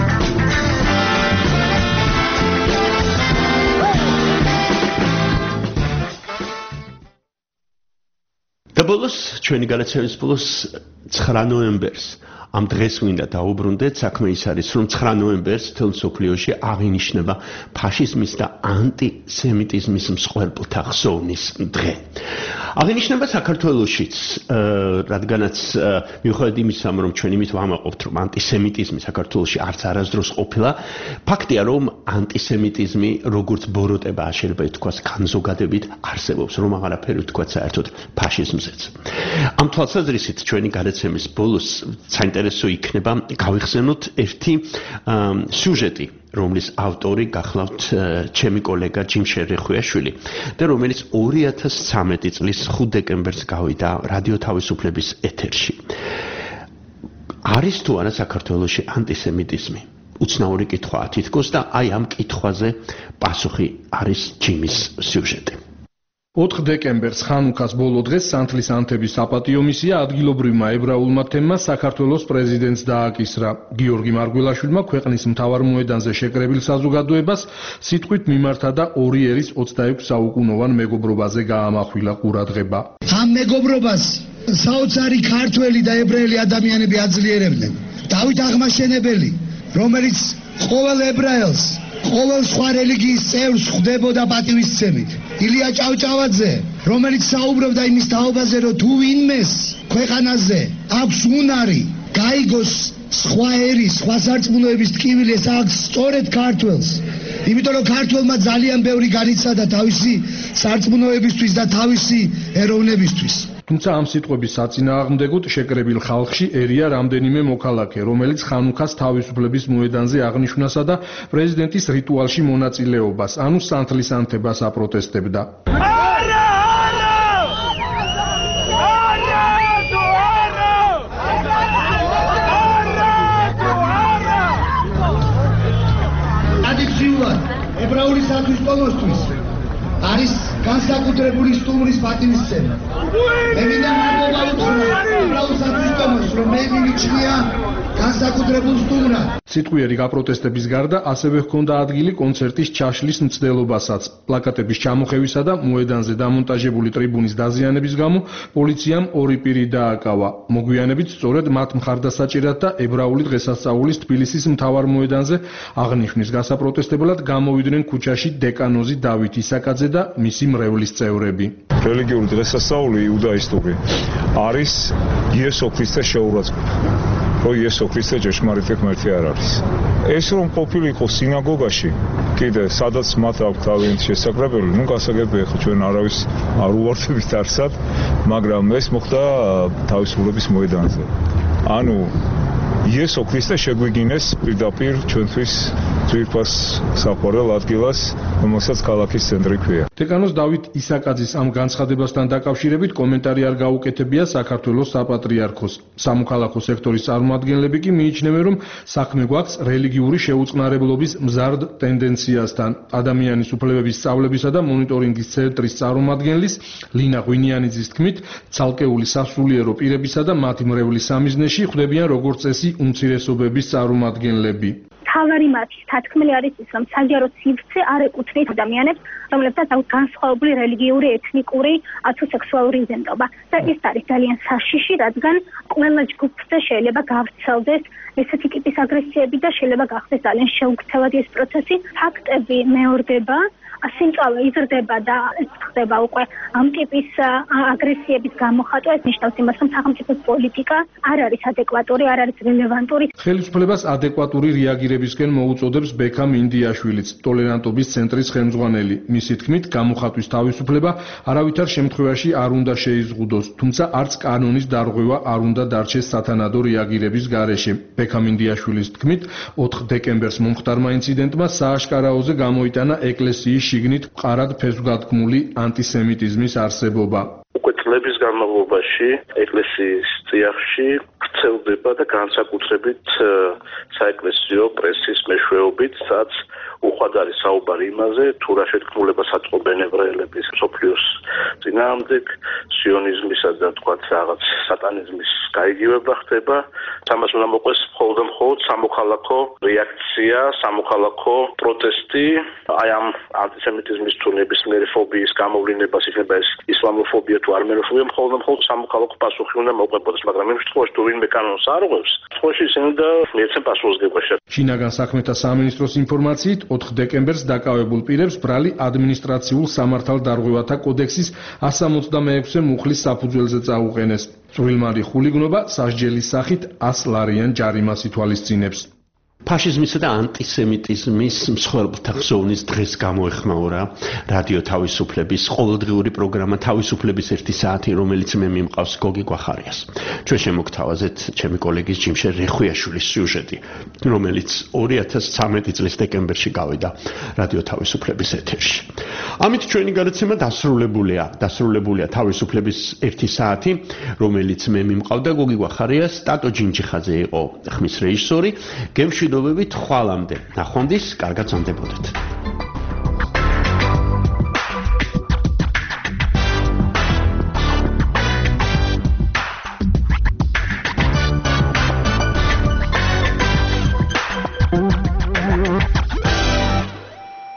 და ბოლოს ჩვენი განაცემის ბოლოს ცხრა ნოემბერს ამ დღეს მინდა დაუბრუნდეთ საქმე ის არის რომ ცხრა ნოემბერს თელ მსოფლიოში აღინიშნება ფაშიზმის და ანტისემიტიზმის მსხვერპლთა ხსოვნის დღე. აღინიშნება საქართველოშიც, რადგანაც მიუხედავად იმისა, რომ ჩვენ იმით ვამაყობთ, რომ ანტისემიტიზმი საქართველოში არც არასდროს ყოფილა, ფაქტია, რომ ანტისემიტიზმი როგორც ბოროტება, შეიძლება ითქვას, განზოგადებით არსებობს, რომ აღარაფერი ვთქვათ საერთოდ ფაშიზმზეც. ამ თვალსაზრისით ჩვენი განაცემის ბოლოს საინტერესო იქნება გავიხსენოთ ერთი სიუჟეტი, რომლის ავტორი გახლავთ ჩემი კოლეგა ჯიმ შერეხვიაშვილი და რომელიც ორი ათას ცხრამეტი წლის ხუთ დეკემბერს გავიდა რადიო თავისუფლების ეთერში. არის თუ არა საქართველოში ანტისემიტიზმი? უცნაური კითხვაა თითქოს და აი ამ კითხვაზე პასუხი არის ჯიმის სიუჟეტი. ოთხ დეკემბერს ხანუქას ბოლო დღეს სანთლის ანთების საპატიო მისია ადგილობრივმა ებრაულმა თემმა საქართველოს პრეზიდენტს დააკისრა. გიორგი მარგველაშვილმა ქვეყნის მთავარ მოედანზე შეკრებილ საზოგადოებას სიტყვით მიმართა და ორი ერის ოცდაექვსი საუკუნოვან მეგობრობაზე გაამახვილა ყურადღება. ამ მეგობრობას საოცარი ქართველი და ებრაელი ადამიანები აძლიერებდნენ. დავით აღმაშენებელი, რომელიც ყოველ ებრაელს ყოველ სხვა რელიგიის წევრს ხვდებოდა პატივისცემით. ილია ჭავჭავაძე, რომელიც საუბრობდა იმის თაობაზე, რომ თუ ვინმეს ქვეყანაზე აქვს უნარი გაიგოს სხვა ერის, სხვა სარწმუნოების ტკივილი, ეს აქვს სწორედ ქართველს. იმიტომ რომ ქართველმა ძალიან ბევრი განიცადა თავისი სარწმუნოებისთვის და თავისი ეროვნებისთვის. თუმცა ამ სიტყვების საწინააღმდეგოდ შეკრებილ ხალხში ერია რამდენიმე მოქალაქე, რომელიც ხანუქას თავისუფლების მოედანზე აღნიშვნასა და პრეზიდენტის რიტუალში მონაწილეობას, ანუ სანთლის ანთებას აპროტესტებდა. ტრადიციულად ებრაული სათვის ტომოსთვის არის განსაკუთრებული სტუმრის პატივისცემა. მე მინდა მადლობა უთხრა ებრაულ სათვის ტომოს, რომ მე მიმიჩნია განსაკუთრებულ სტუმრად. სიტყვიერი გაპროტესტების გარდა ასევე ჰქონდა ადგილი კონცერტის ჩაშლის მცდელობასაც. პლაკატების ჩამოხევისა და მოედანზე დამონტაჟებული ტრიბუნის დაზიანების გამო პოლიციამ ორი პირი დააკავა. მოგვიანებით სწორედ მათ მხარდასაჭირად და ებრაული დღესასწაულის თბილისის მთავარ მოედანზე აღნიშვნის გასაპროტესტებლად გამოვიდნენ ქუჩაში დეკანოზი დავით ისაკაძე და მისი მრევლის წევრები. რელიგიური დღესასწაული იუდაისტური არის იესო ქრისტეს შეურაცხყოფა. რომ იესო ქრისტე ჭეშმარიტი ღმერთი არ არის. ეს რომ ყოფილიყო სინაგოგაში, კიდე სადაც მათ აქვს თავიანთი შესაძლებელი, ნუ გასაგებია ხო ჩვენ არავის არ უვარდებით არსად, მაგრამ ეს მოხდა თავისუფლების მოედანზე. ანუ იესო ქრისტე შეგვიგინეს პირდაპირ ჩვენთვის ძვირფას საყვარელ ადგილას, რომელსაც ქალაქის ცენტრი ქვია. დეკანოზ დავით ისაკაძის ამ განცხადებასთან დაკავშირებით კომენტარი არ გაუკეთებია საქართველოს საპატრიარქოს. სამოქალაქო სექტორის წარმომადგენლები კი მიიჩნევენ, რომ საქმე გვაქვს რელიგიური შეუწყნარებლობის მზარდ ტენდენციასთან. ადამიანის უფლებების სწავლებისა და მონიტორინგის ცენტრის წარმომადგენლის ლინა ღვინიანიძის თქმით, ცალკეული სასულიერო პირებისა და მათი მრევლის სამიზნეში ხვდებიან როგორც წესი უმცირესობების წარმომადგენლები. თავარი მათი თქმელი არის ის, რომ საჯარო სივრცე არ ეკუთვნის ადამიანებს, რომლებსაც აქვს განსხვავებული რელიგიური, ეთნიკური თუ სექსუალური იდენტობა. და ეს არის ძალიან საშიში, რადგან ყველა ჯგუფზე შეიძლება გავრცელდეს ესეთი ტიპის აგრესიები და შეიძლება გახდეს ძალიან შეუქცევადი ეს პროცესი. ფაქტები მეორდება, სიმწავე იზრდება და ეს ხდება უკვე ამ ტიპის აგრესიების გამოხატვა. ეს ნიშნავს იმას, რომ სახელმწიფოს პოლიტიკა არ არის ადეკვატური, არ არის რელევანტური. ხელისუფლებას ადეკვატური რეაგირებისკენ მოუწოდებს ბექამ ინდიაშვილიც, ტოლერანტობის ცენტრის ხელმძღვანელი. მისი თქმით, გამოხატვის თავისუფლება არავითარ შემთხვევაში არ უნდა შეიზღუდოს, თუმცა არც კანონის დარღვევა არ უნდა დარჩეს სათანადო რეაგირების გარეშე. ბექამ ინდიაშვილის თქმით, ოთხ დეკემბერს მომხდარმა ინციდენტმა სააშკარაოზე გამოიტანა ეკლესიის შიგნით მყარად ფესვგადგმული ანტისემიტიზმის არსებობა. უკვე წლების განმავლობაში ეკლესიის წიაღში ვრცელდება და განსაკუთრებით საეკლესიო პრესის მეშვეობით, სადაც უხვად არის საუბარი იმაზე, თუ რა შეთქმულებას აწყობენ ებრაელების სოფლიოს წინააღმდეგ, სიონიზმისა და თქვათ რაღაც სატანიზმის გაიგივება ხდება. ამას უნდა მოყვეს მხოლოდ მხოლოდ სამოქალაქო რეაქცია, სამოქალაქო პროტესტი, აი ამ ანტისემიტიზმის თუ ნებისმიერი ფობიის გამოვლინებას, იქნება ეს ისლამოფობია თუ არმენოფობია, მხოლოდ მხოლოდ სამოქალაქო პასუხი უნდა მოყვებოდეს, მაგრამ იმ შემთხვევაში თუ ვინმე კანონს არ ღვევს, შემთხვევაში ისინი და მიეცემ პასუხისგებაში. შინაგან საქმეთა სამინისტროს ინფორმაციით, ოთხ დეკემბერს დაკავებულ პირებს ბრალი ადმინისტრაციულ სამართალდარღვევათა კოდექსის one seventy-six მუხლის საფუძველზე წაუყენეს. წვრილმარი ხულიგნობა სასჯელის სახით one hundred ლარიან ჯარიმას ითვალისწინებს. ფაშიზმისა და ანტისემიტიზმის მსხვერპლთა ხსოვნის დღეს გამოეხმაურა რადიო თავისუფლების ყოველდღიური პროგრამა თავისუფლების ერთი საათი, რომელიც მე მიმყავს გოგი გვახარიას. ჩვენ შემოგთავაზეთ ჩემი კოლეგის ჯიმშე რეხვიაშვილის სიუჟეტი, რომელიც two thousand thirteen წლის დეკემბერში გავიდა რადიო თავისუფლების ეთერში. ამით ჩვენი გადაცემა დასრულებულია. დასრულებულია თავისუფლების ერთი საათი, რომელიც მე მიმყავდა გოგი გვახარიას, ტატო ჯინჯიხაძე იყო ხმის რეჟისორი. გემშვიდობებით ხვალამდე. ნახვამდის, კარგად ზამდებოდეთ.